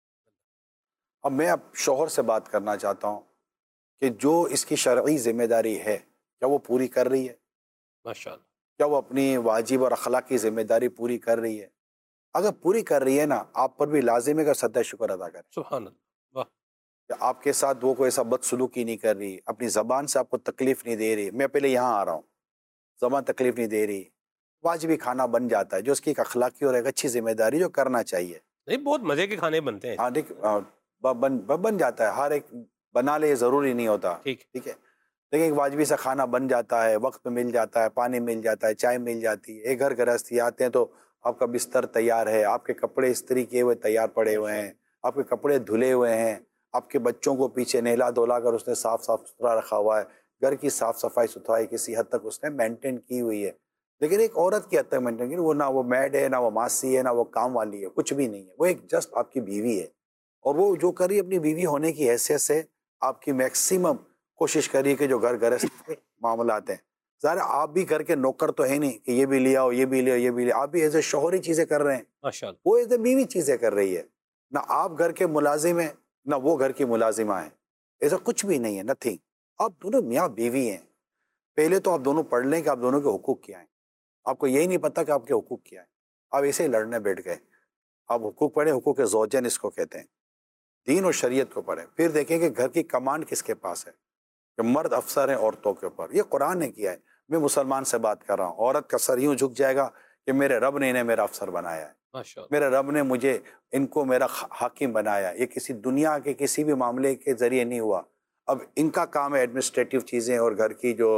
اب میں اب شوہر سے بات کرنا چاہتا ہوں کہ جو اس کی شرعی ذمہ داری ہے کیا وہ پوری کر رہی ہے؟ ماشاء اللہ، کیا وہ اپنی واجب اور اخلاقی ذمہ داری پوری کر رہی ہے؟ اگر پوری کر رہی ہے نا، آپ پر بھی لازم ہے کہ سجدہ شکر ادا کریں سبحان اللہ، واہ، کہ آپ کے ساتھ وہ کوئی ایسا بدسلوکی نہیں کر رہی، اپنی زبان سے آپ کو تکلیف نہیں دے رہی۔ میں پہلے یہاں آ رہا ہوں، زبان تکلیف نہیں دے رہی، واجبی کھانا بن جاتا ہے جو اس کی ایک اخلاقی اور ایک اچھی ذمہ داری جو کرنا چاہیے۔ نہیں بہت مزے کے کھانے بنتے ہیں، ہاں دیکھ بن بن جاتا ہے، ہر ایک بنا لے ضروری نہیں ہوتا، ٹھیک، ٹھیک ہے، لیکن ایک واجبی سا کھانا بن جاتا ہے، وقت پہ مل جاتا ہے، پانی مل جاتا ہے، چائے مل جاتی ہے۔ ایک گھر گرہستی آتے ہیں تو آپ کا بستر تیار ہے، آپ کے کپڑے استری کیے ہوئے تیار پڑے ہوئے ہیں، آپ کے کپڑے دھلے ہوئے ہیں، آپ کے بچوں کو پیچھے نہلا دھلا کر اس نے صاف صاف ستھرا رکھا ہوا ہے، گھر کی صاف صفائی ستھرائی کسی حد تک اس نے مینٹین کی ہوئی ہے۔ لیکن ایک عورت کی حد تک مینٹین کی، وہ نہ وہ میڈ ہے، نہ وہ ماسی ہے، نہ وہ کام والی ہے، کچھ بھی نہیں ہے، وہ ایک جسٹ آپ کی بیوی ہے، اور وہ جو کری اپنی بیوی ہونے کی حیثیت سے آپ کی میکسیمم کوشش کری کہ جو گھر گرہست کے معاملات ہیں، ظاہر آپ بھی گھر کے نوکر تو ہے نہیں کہ یہ بھی لیا ہو، یہ بھی لیا، یہ بھی لیا، آپ بھی ایز اے شوہری چیزیں کر رہے ہیں، ماشاء اللہ، وہ ایز اے بیوی چیزیں کر رہی ہے۔ نہ آپ گھر کے ملازم ہیں نہ وہ گھر کی ملازمہ ہیں، ایسا کچھ بھی نہیں ہے، نتھنگ۔ آپ دونوں میاں بیوی ہیں، پہلے تو آپ دونوں پڑھ لیں کہ آپ دونوں کے حقوق کیا ہیں۔ آپ کو یہی نہیں پتا کہ آپ کے حقوق کیا ہیں، آپ ایسے ہی لڑنے بیٹھ گئے۔ آپ حقوق پڑھیں، حقوق زوجین اس کو کہتے ہیں، دین اور شریعت کو پڑھیں، پھر دیکھیں کہ گھر کی کمانڈ کس کے پاس ہے، کہ مرد افسر ہیں عورتوں کے اوپر، یہ قرآن نے کیا ہے۔ میں مسلمان سے بات کر رہا ہوں، عورت کا سر یوں جھک جائے گا کہ میرے رب نے انہیں میرا افسر بنایا ہے، ماشاء اللہ، میرے رب نے مجھے ان کو میرا حاکم بنایا۔ یہ کسی دنیا کے کسی بھی معاملے کے ذریعے نہیں ہوا، اب ان کا کام ہے ایڈمنسٹریٹو چیزیں اور گھر کی جو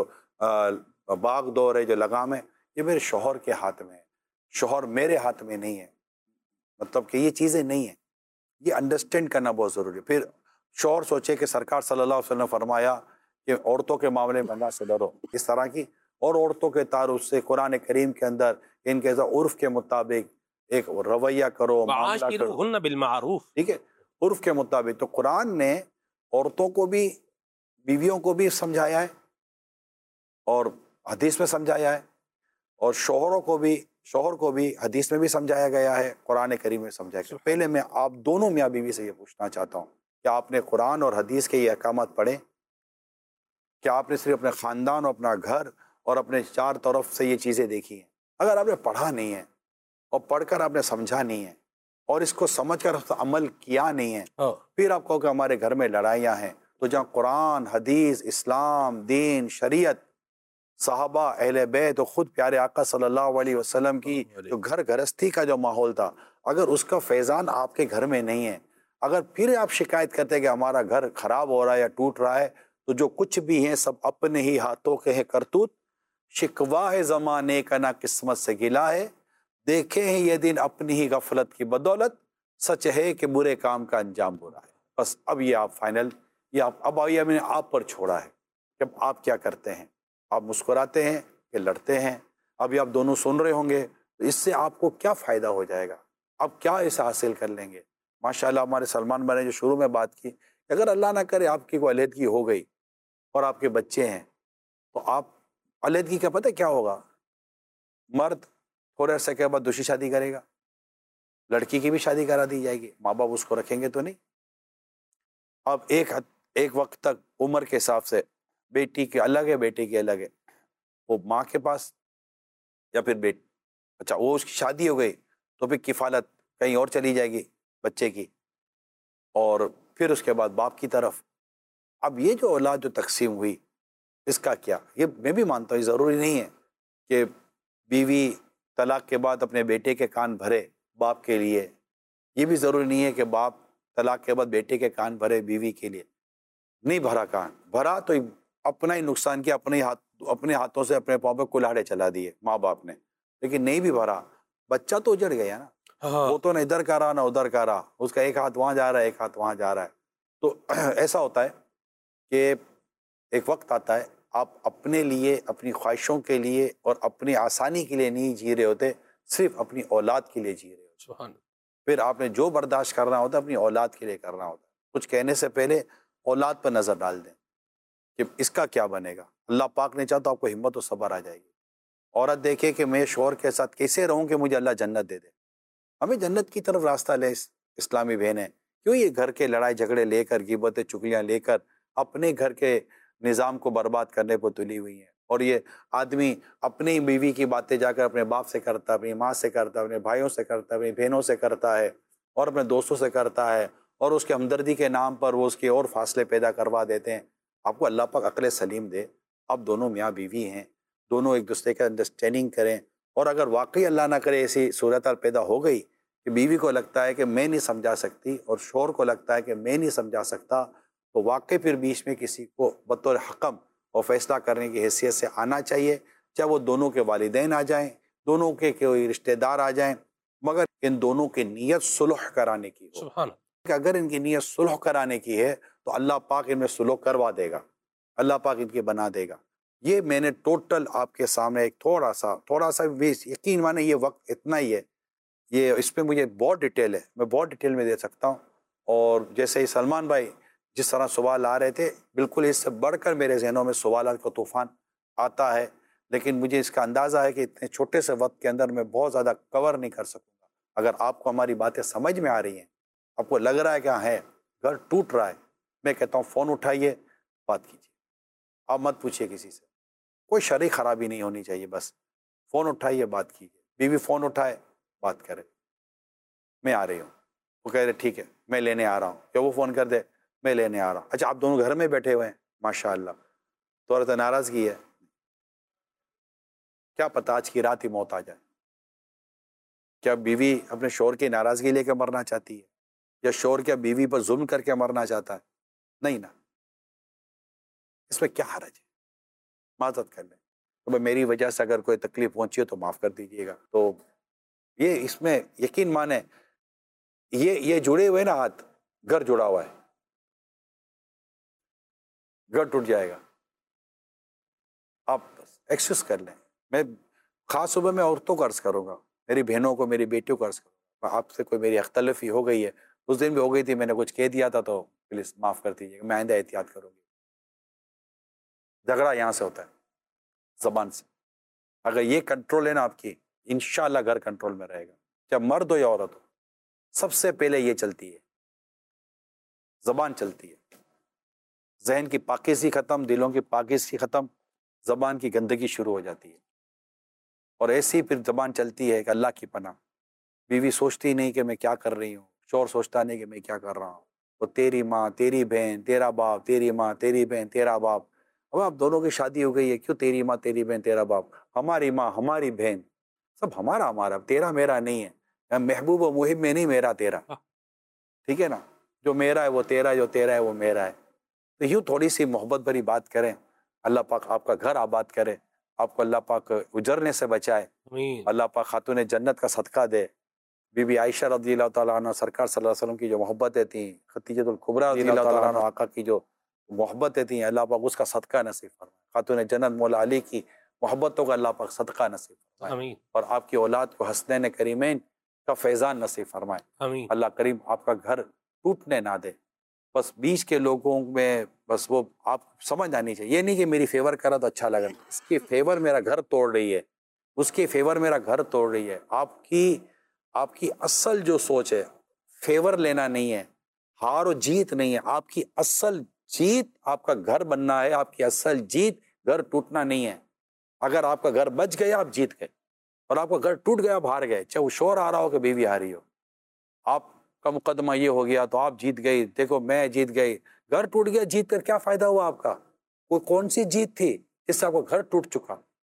باغ دور ہے، جو لگام ہے، یہ میرے شوہر کے ہاتھ میں ہے، شوہر میرے ہاتھ میں نہیں ہے۔ مطلب کہ یہ چیزیں نہیں ہیں، یہ انڈرسٹینڈ کرنا بہت ضروری ہے۔ پھر شوہر سوچے کہ سرکار صلی اللہ علیہ وسلم نے فرمایا کہ عورتوں کے معاملے میں اللہ سے ڈرو، اس طرح کی اور عورتوں کے تعارف سے قرآن کریم کے اندر ان کے عرف کے مطابق ایک رویہ کرو، معاملہ کرو، وعاشروہن بالمعروف، ٹھیک ہے، عرف کے مطابق۔ تو قرآن نے عورتوں کو بھی، بیویوں کو بھی سمجھایا ہے اور حدیث میں سمجھایا ہے، اور شوہروں کو بھی، شوہر کو بھی حدیث میں بھی سمجھایا گیا ہے، قرآن کریم میں سمجھایا گیا۔ پہلے میں آپ دونوں میاں بیوی سے یہ پوچھنا چاہتا ہوں کہ آپ نے قرآن اور حدیث کے یہ احکامات پڑھے؟ کیا آپ نے صرف اپنے خاندان اور اپنا گھر اور اپنے چار طرف سے یہ چیزیں دیکھی ہیں؟ اگر آپ نے پڑھا نہیں ہے اور پڑھ کر آپ نے سمجھا نہیں ہے اور اس کو سمجھ کر اس پر عمل کیا نہیں ہے، پھر آپ کہو کہ ہمارے گھر میں لڑائیاں ہیں، تو جہاں قرآن، حدیث، اسلام، دین، شریعت صحابہ، اہل بیت اور خود پیارے آقا صلی اللہ علیہ وسلم کی جو گھر گھرستی کا جو ماحول تھا، اگر اس کا فیضان آپ کے گھر میں نہیں ہے، اگر پھر آپ شکایت کرتے ہیں کہ ہمارا گھر خراب ہو رہا ہے یا ٹوٹ رہا ہے، تو جو کچھ بھی ہیں سب اپنے ہی ہاتھوں کے ہیں کرتوت، شکوا ہے زمانے کا نہ قسمت سے گلا ہے، دیکھے ہیں یہ دن اپنی ہی غفلت کی بدولت، سچ ہے کہ برے کام کا انجام برا ہے۔ بس اب یہ آپ فائنل، یہ آپ اب آئیے میں نے آپ پر چھوڑا ہے کہ اب آپ کیا کرتے ہیں، آپ مسکراتے ہیں کہ لڑتے ہیں؟ ابھی آپ دونوں سن رہے ہوں گے، تو اس سے آپ کو کیا فائدہ ہو جائے گا، آپ کیا اسے حاصل کر لیں گے؟ ماشاءاللہ ہمارے سلمان بھائی نے جو شروع میں بات کی، اگر اللہ نہ کرے آپ کی کوئی علیحدگی ہو گئی اور آپ کے بچے ہیں، تو آپ علیحدگی کا پتہ کیا ہوگا؟ مرد تھوڑے عرصے کے بعد دوسری شادی کرے گا، لڑکی کی بھی شادی کرا دی جائے گی، ماں باپ اس کو رکھیں گے تو نہیں۔ اب ایک حد ایک وقت تک عمر کے حساب سے بیٹی کی الگ ہے، بیٹے کی الگ ہے، وہ ماں کے پاس یا پھر بیٹ اچھا وہ اس کی شادی ہو گئی تو پھر کفالت کہیں اور چلی جائے گی بچے کی، اور پھر اس کے بعد باپ کی طرف۔ اب یہ جو اولاد جو تقسیم ہوئی، اس کا کیا؟ یہ میں بھی مانتا ہوں یہ ضروری نہیں ہے کہ بیوی طلاق کے بعد اپنے بیٹے کے کان بھرے باپ کے لیے، یہ بھی ضروری نہیں ہے کہ باپ طلاق کے بعد بیٹے کے کان بھرے بیوی کے لیے۔ نہیں بھرا کان، بھرا تو اپنا ہی نقصان کیا، اپنے ہاتھ اپنے ہاتھوں سے اپنے پاؤں پہ کلاڑے چلا دیے ماں باپ نے، لیکن نہیں بھی بھرا، بچہ تو اجڑ گیا نا، وہ تو نہ ادھر کا رہا نہ ادھر کا رہا، اس کا ایک ہاتھ وہاں جا رہا ہے ایک ہاتھ وہاں جا رہا ہے۔ تو ایسا ہوتا ہے کہ ایک وقت آتا ہے آپ اپنے لیے، اپنی خواہشوں کے لیے اور اپنی آسانی کے لیے نہیں جی رہے ہوتے، صرف اپنی اولاد کے لیے جی رہے ہوتے۔ سبحان پھر آپ نے جو برداشت کرنا ہوتا ہے اپنی اولاد کے لیے کرنا ہوتا ہے۔ کچھ کہنے سے پہلے اولاد پر نظر ڈال دیں کہ اس کا کیا بنے گا۔ اللہ پاک نے چاہا تو آپ کو ہمت و صبر آ جائے گی۔ عورت دیکھے کہ میں شوہر کے ساتھ کیسے رہوں کہ مجھے اللہ جنت دے دے، ہمیں جنت کی طرف راستہ لے اسلامی بہنیں، کیوں یہ گھر کے لڑائی جھگڑے لے کر، غیبتیں چگلیاں لے کر اپنے گھر کے نظام کو برباد کرنے پر تلی ہوئی ہیں؟ اور یہ آدمی اپنی بیوی کی باتیں جا کر اپنے باپ سے کرتا ہے، اپنی ماں سے کرتا ہے، اپنے بھائیوں سے کرتا ہے، اپنی بہنوں سے کرتا ہے، اور اپنے دوستوں سے کرتا ہے، اور اس کے ہمدردی کے نام پر وہ اس کے اور فاصلے پیدا کروا دیتے ہیں۔ آپ کو اللہ پاک عقل سلیم دے، آپ دونوں میاں بیوی ہیں، دونوں ایک دوسرے کا انڈرسٹینڈنگ کریں، اور اگر واقعی اللہ نہ کرے ایسی صورتحال پیدا ہو گئی کہ بیوی کو لگتا ہے کہ میں نہیں سمجھا سکتی اور شوہر کو لگتا ہے کہ میں نہیں سمجھا سکتا، تو واقعی پھر بیچ میں کسی کو بطور حکم اور فیصلہ کرنے کی حیثیت سے آنا چاہیے، چاہے وہ دونوں کے والدین آ جائیں، دونوں کے کوئی رشتہ دار آ جائیں، مگر ان دونوں کی نیت صلح کرانے کی ہو۔ سبحان کہ اگر ان کی نیت صلح کرانے کی ہے تو اللہ پاک ان میں صلح کروا دے گا، اللہ پاک ان کی بنا دے گا۔ یہ میں نے ٹوٹل آپ کے سامنے ایک تھوڑا سا تھوڑا سا بھی یقین مانے یہ وقت اتنا ہی ہے، یہ اس پہ مجھے بہت ڈیٹیل ہے، میں بہت ڈیٹیل میں دے سکتا ہوں۔ اور جیسے ہی سلمان بھائی جس طرح سوال آ رہے تھے، بالکل اس سے بڑھ کر میرے ذہنوں میں سوالات کا طوفان آتا ہے، لیکن مجھے اس کا اندازہ ہے کہ اتنے چھوٹے سے وقت کے اندر میں بہت زیادہ کور نہیں کر سکوں گا۔ اگر آپ کو ہماری باتیں سمجھ میں آ رہی ہیں، آپ کو لگ رہا ہے کہ ہاں ہے گھر ٹوٹ رہا ہے، میں کہتا ہوں فون اٹھائیے، بات کیجیے، آپ مت پوچھیے کسی سے، کوئی شرعی خرابی نہیں ہونی چاہیے، بس فون اٹھائیے، بات کیجیے، بیوی فون اٹھائے بات کرے، میں آ رہی ہوں، وہ کہہ رہے ٹھیک ہے میں لینے آ رہا ہوں، یا وہ فون کر دے میں لینے آ رہا ہوں، اچھا آپ دونوں گھر میں بیٹھے ہوئے ہیں، ماشاء اللہ، تو عورت ناراضگی ہے، کیا پتہ آج کی رات ہی موت آ جائے، کیا بیوی اپنے شوہر کی ناراضگی لے کے مرنا چاہتی ہے، یا شوہر کیا بیوی پر ظلم کر کے مرنا چاہتا ہے؟ نہیں نا، اس میں کیا حرج ہے، معذرت کر لیں، تو میری وجہ سے اگر کوئی تکلیف پہنچی ہو تو معاف کر دیجیے گا۔ تو یہ اس میں یقین مانے یہ یہ جڑے ہوئے نا ہاتھ، گھر جڑا ہوا ہے، گھر ٹوٹ جائے گا، آپ ایکسس کر لیں۔ میں خاص صبح میں عورتوں کو عرض کروں گا، میری بہنوں کو، میری بیٹیوں کو عرض کروں گا، آپ سے کوئی میری اختلافی ہو گئی ہے، اس دن بھی ہو گئی تھی، میں نے کچھ کہہ دیا تھا تو پلیز معاف کر دیجیے گا، میں آئندہ احتیاط کروں گی۔ جھگڑا یہاں سے ہوتا ہے، زبان سے، اگر یہ کنٹرول ہے نا آپ کی، انشاءاللہ گھر کنٹرول میں رہے گا، چاہے مرد ہو یا عورت ہو، سب سے پہلے یہ چلتی ہے، زبان چلتی ہے، ذہن کی پاکیزگی ختم، دلوں کی پاکیزگی ختم، زبان کی گندگی شروع ہو جاتی ہے، اور ایسی پھر زبان چلتی ہے کہ اللہ کی پناہ، بیوی سوچتی نہیں کہ میں کیا کر رہی ہوں، شوہر سوچتا نہیں کہ میں کیا کر رہا ہوں، وہ تیری ماں، تیری بہن، تیرا باپ، تیری ماں، تیری بہن، تیرا باپ، اب آپ دونوں کی شادی ہو گئی ہے، کیوں تیری ماں تیری بہن تیرا باپ، ہماری ماں ہماری بہن، سب ہمارا ہمارا، تیرا میرا نہیں ہے، محبوب و محب میں نہیں میرا تیرا، ٹھیک ہے نا، جو میرا ہے وہ تیرا، جو تیرا ہے وہ میرا ہے. تو یوں تھوڑی سی محبت بھری بات کریں. اللہ پاک آپ کا گھر آباد کرے، آپ کو اللہ پاک اجرنے سے بچائے، اللہ پاک خاتون جنت کا صدقہ دے. بی بی عائشہ رضی اللہ تعالیٰ عنہ سرکار صلی اللہ علیہ وسلم کی جو محبتیں تھیں، خدیجۃ الکبریٰ رضی اللہ تعالیٰ عنہ آقا کی جو محبتیں تھیں، اللہ پاک اس کا صدقہ نصیب فرمائے. خاتون جنت مولا علی کی محبتوں کا اللہ پاک صدقہ نصیب فرمائے، اور آپ کی اولاد کو حسنین کریمین کا فیضان نصیب فرمائے. اللہ کریم آپ کا گھر ٹوٹنے نہ دے. بس بیچ کے لوگوں میں بس وہ آپ سمجھ آنی چاہیے، یہ نہیں کہ میری فیور کرا تو اچھا لگا، اس کی فیور میرا گھر توڑ رہی ہے، اس کی فیور میرا گھر توڑ رہی ہے. آپ کی آپ کی اصل جو سوچ ہے فیور لینا نہیں ہے، ہار و جیت نہیں ہے. آپ کی اصل جیت آپ کا گھر بننا ہے، آپ کی اصل جیت گھر ٹوٹنا نہیں ہے. اگر آپ کا گھر بچ گیا آپ جیت گئے، اور آپ کا گھر ٹوٹ گیا آپ ہار گئے، چاہے وہ شوہر آ رہا ہو کہ بیوی آ رہی ہو. آپ کا مقدمہ یہ ہو گیا تو آپ جیت گئی، دیکھو میں جیت گئی. گھر ٹوٹ گیا، جیت کر کیا فائدہ ہوا آپ کا؟ وہ کون سی جیت تھی جس سے آپ کا گھر ٹوٹ چکا،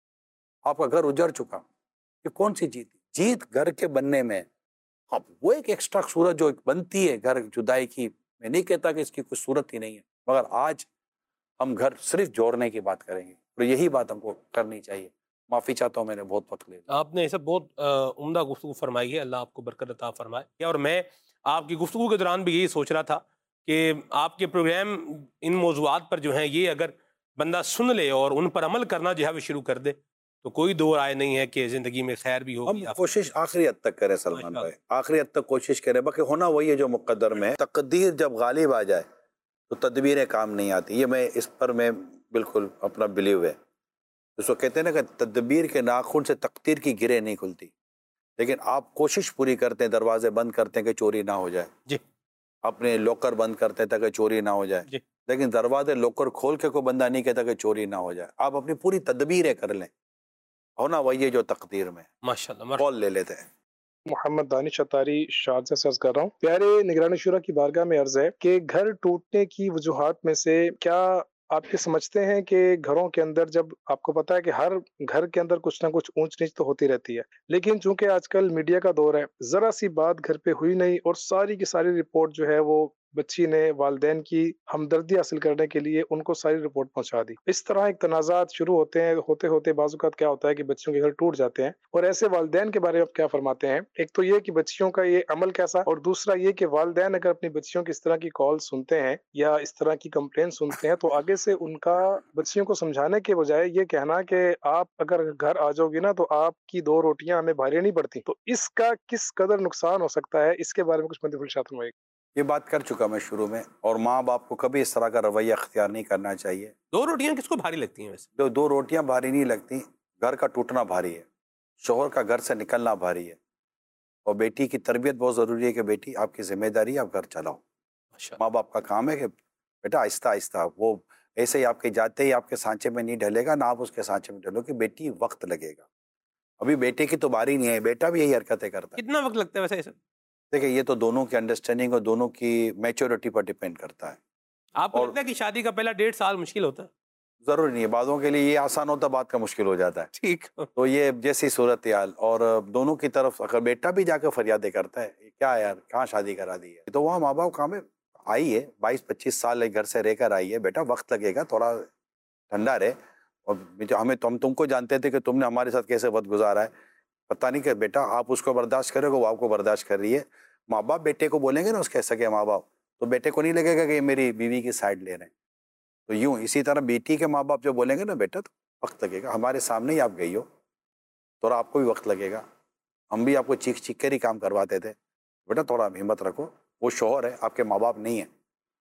آپ کا گھر اجڑ چکا؟ یہ کون سی جیت؟ جیت گھر کے بننے میں. اب وہ ایک ایکسٹرا صورت جو بنتی ہے گھر جدائی کی، میں نہیں کہتا کہ اس کی کوئی صورت ہی نہیں ہے، مگر آج ہم گھر صرف جوڑنے کی بات کریں گے، اور یہی بات ہم کو کرنی چاہیے. معافی چاہتا ہوں میں نے بہت وقت لے لیا. آپ نے ایسا بہت عمدہ گفتگو فرمائی ہے، اللہ آپ کو برکت عطا فرمائے. اور میں آپ کی گفتگو کے دوران بھی یہی سوچ رہا تھا کہ آپ کے پروگرام ان موضوعات پر جو ہیں یہ اگر بندہ سن لے اور ان پر عمل کرنا جو ہے وہ شروع کر دے تو کوئی دو رائے نہیں ہے کہ زندگی میں خیر بھی ہوگی. ہم کوشش آخری حد تک کریں سلمان بھائی، آخری حد تک کوشش کریں. باقی ہونا وہی ہے جو مقدر میں ہے. تقدیر جب غالب آ جائے تو تدبیریں کام نہیں آتی. یہ میں اس پر میں بالکل اپنا بلیو ہے. اس کو کہتے ہیں نا کہ تدبیر کے ناخن سے تقدیر کی گرہ نہیں کھلتی. لیکن آپ کوشش پوری کرتے ہیں، دروازے بند کرتے ہیں کہ چوری نہ ہو جائے جی، اپنے لوکر بند کرتے ہیں تاکہ چوری نہ ہو جائے جی، لیکن دروازے لوکر کھول کے کوئی بندہ نہیں کہتا کہ چوری نہ ہو جائے. آپ اپنی پوری تدبیریں کر لیں، ہونا وہی ہے جو تقدیر میں. ماشاءاللہ. کال لے لیتے ہیں. محمد دانش اتاری شارجہ سے عرض کر رہا ہوں. پیارے نگران شورا کی بارگاہ میں عرض ہے کہ گھر ٹوٹنے کی وجوہات میں سے کیا آپ یہ سمجھتے ہیں کہ گھروں کے اندر، جب آپ کو پتا ہے کہ ہر گھر کے اندر کچھ نہ کچھ اونچ نیچ تو ہوتی رہتی ہے، لیکن چونکہ آج کل میڈیا کا دور ہے، ذرا سی بات گھر پہ ہوئی نہیں اور ساری کی ساری رپورٹ جو ہے وہ بچی نے والدین کی ہمدردی حاصل کرنے کے لیے ان کو ساری رپورٹ پہنچا دی. اس طرح ایک تنازعات شروع ہوتے ہیں، ہوتے ہوتے بعض اوقات کیا ہوتا ہے کہ بچیوں کے گھر ٹوٹ جاتے ہیں. اور ایسے والدین کے بارے میں آپ کیا فرماتے ہیں؟ ایک تو یہ کہ بچیوں کا یہ عمل کیسا، اور دوسرا یہ کہ والدین اگر اپنی بچیوں کی اس طرح کی کال سنتے ہیں یا اس طرح کی کمپلین سنتے ہیں تو آگے سے ان کا بچیوں کو سمجھانے کے بجائے یہ کہنا کہ آپ اگر گھر آ جاؤ گی نا تو آپ کی دو روٹیاں ہمیں بھاری نہیں پڑتی، تو اس کا کس قدر نقصان ہو سکتا ہے، اس کے بارے میں کچھ مدد ارشاد فرمائیے. یہ بات کر چکا میں شروع میں، اور ماں باپ کو کبھی اس طرح کا رویہ اختیار نہیں کرنا چاہیے. دو روٹیاں کس کو بھاری لگتی ہیں ویسے؟ دو دو روٹیاں بھاری نہیں لگتی، گھر کا ٹوٹنا بھاری ہے، شوہر کا گھر سے نکلنا بھاری ہے. اور بیٹی کی تربیت بہت ضروری ہے کہ بیٹی آپ کی ذمہ داری ہے، آپ گھر چلاؤ. ماں باپ کا کام ہے کہ بیٹا آہستہ آہستہ، وہ ایسے ہی آپ کے جاتے ہی آپ کے سانچے میں نہیں ڈھلے گا، نہ آپ اس کے سانچے میں ڈھلو کہ بیٹی وقت لگے گا. ابھی بیٹے کی تو باری نہیں ہے، بیٹا بھی یہی حرکتیں کرتا ہے. کتنا وقت لگتا ہے ویسے ایسا؟ دیکھیں یہ تو دونوں کی انڈرسٹینڈنگ اور دونوں کی میچورٹی پر ڈیپینڈ کرتا ہے. آپ کو لگتا ہے کہ شادی کا پہلا ڈیڑھ سال مشکل ہوتا ہے؟ ضروری نہیں ہے، بعضوں کے لیے یہ آسان ہوتا ہے، بعد کا مشکل ہو جاتا ہے. ٹھیک. تو یہ جیسی صورتحال، اور دونوں کی طرف اگر بیٹا بھی جا کے فریادیں کرتا ہے کیا یار کہاں شادی کرا دی ہے، تو وہاں ماں باپ کام ہے. آئی ہے بائیس پچیس سال گھر سے رہ کر آئی ہے، بیٹا وقت لگے گا، تھوڑا ٹھنڈا رہے. اور ہمیں تو ہم تم کو جانتے تھے کہ تم نے ہمارے ساتھ کیسے وقت گزارا ہے، پتہ نہیں کہ بیٹا آپ اس کو برداشت کرو گے، وہ آپ کو برداشت کر رہی ہے. ماں باپ بیٹے کو بولیں گے نا اس کے سگے ماں باپ، تو بیٹے کو نہیں لگے گا کہ یہ میری بیوی کی سائڈ لے رہے ہیں. تو یوں اسی طرح بیٹی کے ماں باپ جو بولیں گے نا بیٹا تو وقت لگے گا، ہمارے سامنے ہی آپ گئی ہو، تھوڑا آپ کو بھی وقت لگے گا. ہم بھی آپ کو چیخ چیخ کر ہی کام کرواتے تھے، بیٹا تھوڑا ہمت رکھو، وہ شوہر ہے آپ کے ماں باپ نہیں ہیں،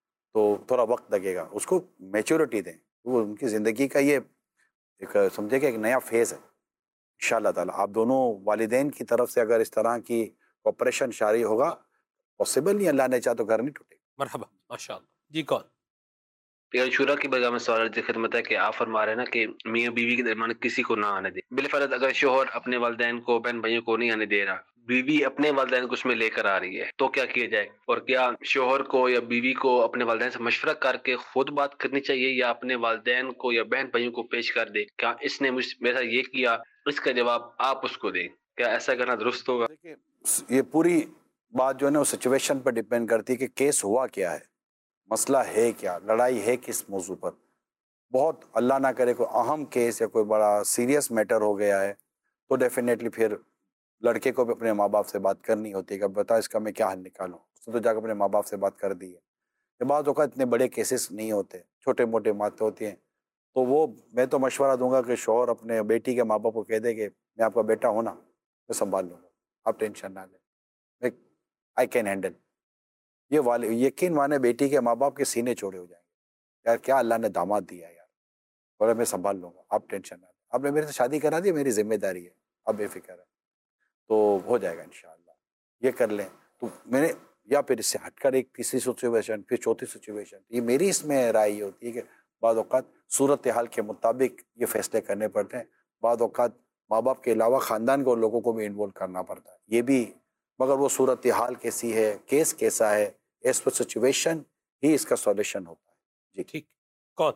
تو تھوڑا وقت لگے گا. اس کو میچورٹی دیں، وہ ان کی زندگی کا یہ ایک سمجھے کہ ایک نیا فیز ہے. انشاءاللہ تعالیٰ آپ دونوں والدین کی طرف سے اگر اس طرح کی کوپریشن جاری ہوگا، پاسبل نہیں، اللہ نے چاہ تو گھر نہیں ٹوٹے. مرحبا، ماشاءاللہ. جی کون؟ لیکن شورا کی بارگاہ میں سوال کی خدمت ہے کہ آپ فرما رہے ہیں نا کہ میاں بیوی کے درمیان کسی کو نہ آنے دے. بالفرض اگر شوہر اپنے والدین کو، بہن بھائیوں کو نہیں آنے دے رہا، بیوی اپنے والدین کو اس میں لے کر آ رہی ہے، تو کیا کیا جائے؟ اور کیا شوہر کو یا بیوی کو اپنے والدین سے مشورہ کر کے خود بات کرنی چاہیے، یا اپنے والدین کو یا بہن بھائیوں کو پیش کر دے کیا اس نے مجھ میرا یہ کیا، اس کا جواب آپ اس کو دیں؟ کیا ایسا کرنا درست ہوگا؟ دیکھیے یہ پوری بات جو ہے نا وہ سچویشن پر ڈیپینڈ کرتی ہے کہ کیس ہوا کیا ہے، مسئلہ ہے کیا، لڑائی ہے کس موضوع پر. بہت اللہ نہ کرے کوئی اہم کیس یا کوئی بڑا سیریس میٹر ہو گیا ہے تو ڈیفینیٹلی پھر لڑکے کو بھی اپنے ماں باپ سے بات کرنی ہوتی ہے کہ بتا اس کا میں کیا حل نکالوں. اس نے تو جا کے اپنے ماں باپ سے بات کر دی ہے. یہ بعض اوقات اتنے بڑے کیسز نہیں ہوتے، چھوٹے موٹے باتیں ہوتی ہیں، تو وہ میں تو مشورہ دوں گا کہ شوہر اپنے بیٹی کے ماں باپ کو کہہ دے کہ میں آپ کا بیٹا ہوں نا، میں سنبھال لوں گا، آپ ٹینشن نہ لیں، میں آئی کین ہینڈل. یہ والے یقین مانے بیٹی کے ماں باپ کے سینے چوڑے ہو جائیں گے، یار کیا اللہ نے داماد دیا یار، اور میں سنبھال لوں گا، آپ ٹینشن نہ لیں، آپ نے میرے سے شادی کرا دی، میری ذمہ داری ہے، اب بے فکر ہے، تو ہو جائے گا انشاءاللہ. یہ کر لیں تو میں نے، یا پھر اس سے ہٹ کر ایک تیسری سچویشن، پھر چوتھی سچویشن. یہ میری اس میں رائے یہ ہوتی ہے کہ بعض اوقات صورتحال کے مطابق یہ فیصلے کرنے پڑتے ہیں. بعض اوقات ماں باپ کے علاوہ خاندان کو لوگوں کو بھی انوالو کرنا پڑتا ہے، یہ بھی، مگر وہ صورتحال کیسی ہے، کیس کیسا ہے، ایز پر سچویشن ہی اس کا سولوشن ہوتا ہے. جی ٹھیک. کون؟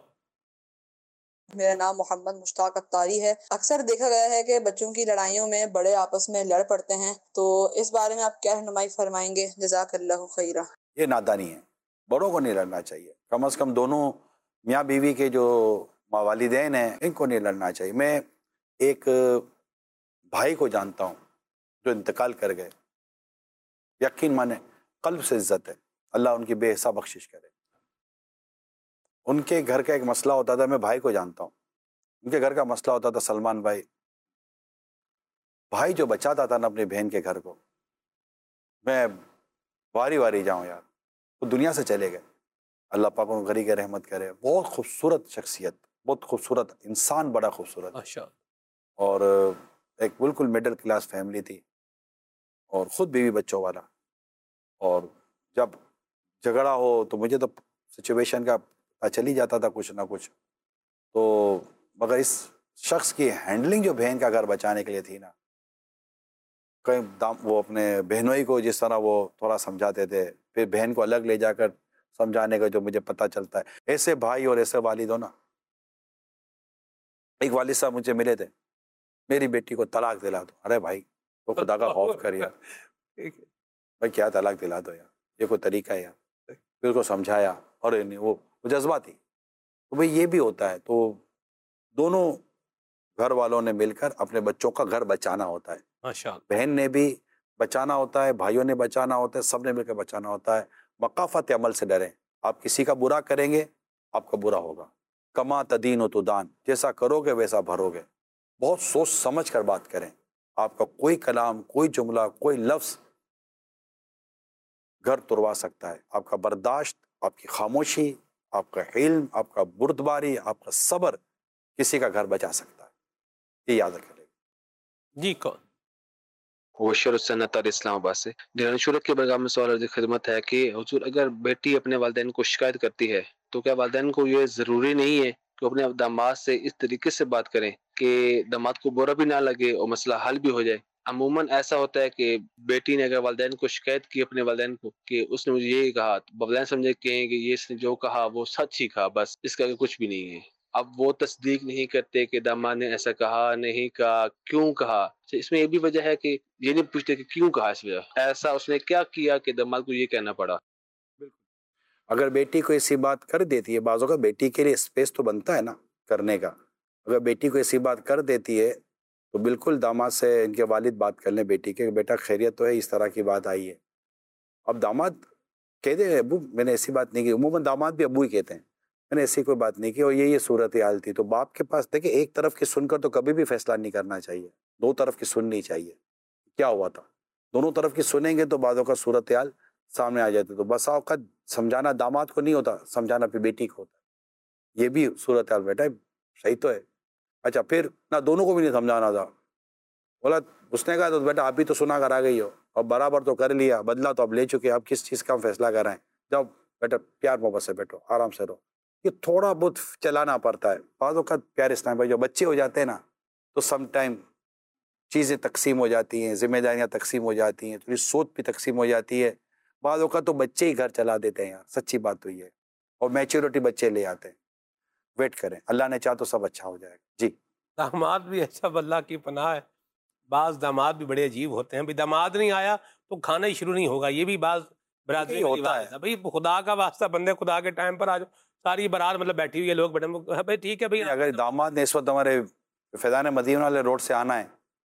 میرا نام محمد مشتاق اختاری ہے. اکثر دیکھا گیا ہے کہ بچوں کی لڑائیوں میں بڑے آپس میں لڑ پڑتے ہیں، تو اس بارے میں آپ کیا رہنمائی فرمائیں گے؟ جزاک اللہ خیرہ. یہ نادانی ہے، بڑوں کو نہیں لڑنا چاہیے، کم از کم دونوں میاں بیوی کے جو والدین ہیں ان کو نہیں لڑنا چاہیے. میں ایک بھائی کو جانتا ہوں جو انتقال کر گئے، یقین مانے قلب سے عزت ہے، اللہ ان کی بے حساب بخشش کرے. ان کے گھر کا ایک مسئلہ ہوتا تھا، میں بھائی کو جانتا ہوں، ان کے گھر کا مسئلہ ہوتا تھا سلمان بھائی، بھائی جو بچاتا تھا نا اپنی بہن کے گھر کو، میں واری واری جاؤں یار، وہ دنیا سے چلے گئے، اللہ پاک ان کو غریق رحمت کرے. بہت خوبصورت شخصیت، بہت خوبصورت انسان، بڑا خوبصورت، ماشاء اور ایک بالکل مڈل کلاس فیملی تھی، اور خود بیوی بچوں والا. اور جب جھگڑا ہو تو مجھے تو سچویشن کا پتہ چل ہی جاتا تھا کچھ نہ کچھ. تو مگر اس شخص کی ہینڈلنگ جو بہن کا گھر بچانے کے لیے تھی نا، کہیں دام وہ اپنے بہنوئی کو جس طرح وہ تھوڑا سمجھاتے تھے، پھر بہن کو الگ لے جا کر سمجھانے کا جو مجھے پتہ چلتا ہے، ایسے بھائی اور ایسے والد ہو نا. ایک والد صاحب مجھے ملے تھے، میری بیٹی کو طلاق دلا دو. ارے بھائی وہ خدا کا خوف کر یار، بھائی کیا طلاق دلا دو یار، یہ کوئی طریقہ ہے یار. پھر اس کو سمجھایا، اور وہ جذبہ تھی. تو بھائی یہ بھی ہوتا ہے، تو دونوں گھر والوں نے مل کر اپنے بچوں کا گھر بچانا ہوتا ہے. ماشاءاللہ. بہن نے بھی بچانا ہوتا ہے، بھائیوں نے بچانا ہوتا ہے، سب نے مل کر بچانا ہوتا ہے. مقافت عمل سے ڈریں، آپ کسی کا برا کریں گے آپ کا برا ہوگا. کما تدین و تدان، جیسا کرو گے ویسا بھرو گے. بہت سوچ سمجھ کر بات کریں. آپ کا کوئی کلام، کوئی جملہ، کوئی لفظ گھر تروا سکتا ہے. آپ کا برداشت، آپ کی خاموشی، آپ کا علم، آپ کا بردباری، آپ کا صبر کسی کا گھر بچا سکتا ہے. یہ یاد رکھیں. جی کون؟ وشر السنت علیہ اسلام آباد سے. دیوان شورت کے پیغام میں سوال عرض خدمت ہے کہ حضور اگر بیٹی اپنے والدین کو شکایت کرتی ہے تو کیا والدین کو یہ ضروری نہیں ہے کہ اپنے داماد سے اس طریقے سے بات کریں کہ داماد کو برا بھی نہ لگے اور مسئلہ حل بھی ہو جائے؟ عموماً ایسا ہوتا ہے کہ بیٹی نے اگر والدین کو شکایت کی اپنے والدین کو کہ اس نے مجھے یہ کہا، والدین سمجھے کہ یہ اس نے جو کہا وہ سچ ہی کہا، بس اس کا کچھ بھی نہیں ہے. اب وہ تصدیق نہیں کرتے کہ داماد نے ایسا کہا نہیں کہا، کیوں کہا. اس میں یہ بھی وجہ ہے کہ یہ نہیں پوچھتے کہ کیوں کہا، اس وجہ ایسا اس نے کیا کیا کہ داماد کو یہ کہنا پڑا. اگر بیٹی کو ایسی بات کر دیتی ہے، بعضوں کا بیٹی کے لیے اسپیس تو بنتا ہے نا کرنے کا، اگر بیٹی کو ایسی بات کر دیتی ہے تو بالکل داماد سے ان کے والد بات کر لیں بیٹی کے، بیٹا خیریت تو ہے، اس طرح کی بات آئی ہے. اب داماد کہہ دے ابو میں نے ایسی بات نہیں کی، عموماً داماد بھی ابو ہی کہتے ہیں میں نے ایسی کوئی بات نہیں کی اور یہ یہ صورتحال تھی. تو باپ کے پاس دیکھیں ایک طرف کی سن کر تو کبھی بھی فیصلہ نہیں کرنا چاہیے، دو طرف کی سننی چاہیے. کیا ہوا تھا، دونوں طرف کی سنیں گے تو بعضوں کا صورتحال سامنے آ جاتے. تو بسا اوقات سمجھانا داماد کو نہیں ہوتا، سمجھانا پھر بیٹی کو ہوتا ہے. یہ بھی صورتحال بیٹا صحیح تو ہے. اچھا پھر نہ دونوں کو بھی نہیں سمجھانا تھا، بولا اس نے کہا تو بیٹا آپ بھی تو سنا کر آ گئی ہو اور برابر تو کر لیا، بدلا تو اب لے چکے، اب کس چیز کا ہم فیصلہ کر رہے ہیں. جب بیٹا پیار محبت سے بیٹھو، آرام سے رہو، یہ تھوڑا بہت چلانا پڑتا ہے. بعض اوقات پیارے اسلام بھائی جو بچے ہو جاتے ہیں نا تو سم ٹائم چیزیں تقسیم ہو جاتی ہیں, ذمہ داریاں تقسیم ہو جاتی ہیں, تھوڑی سوچ بھی تقسیم ہو جاتی ہے. بعض اوقات تو بچے ہی گھر چلا دیتے ہیں یار, سچی بات تو یہ ہے, اور میچورٹی بچے لے آتے ہیں. ویٹ کریں, اللہ نے چاہ تو سب اچھا ہو جائے گا. جی داماد بھی ایسا اللہ کی پناہ ہے, بعض داماد بھی بڑے عجیب ہوتے ہیں. بھائی داماد نہیں آیا تو کھانا ہی شروع نہیں ہوگا, یہ بھی بعض برادری میں ہوتا ہے. بھائی خدا کا واسطہ بندے خدا کے ٹائم پر آ جاؤ, ساری برات مطلب بیٹھی ہوئی ہے, لوگ بیٹھے, بھائی ٹھیک ہے بھائی. اگر داماد نے اس وقت ہمارے فیضان مدینہ والے روڈ سے آنا ہے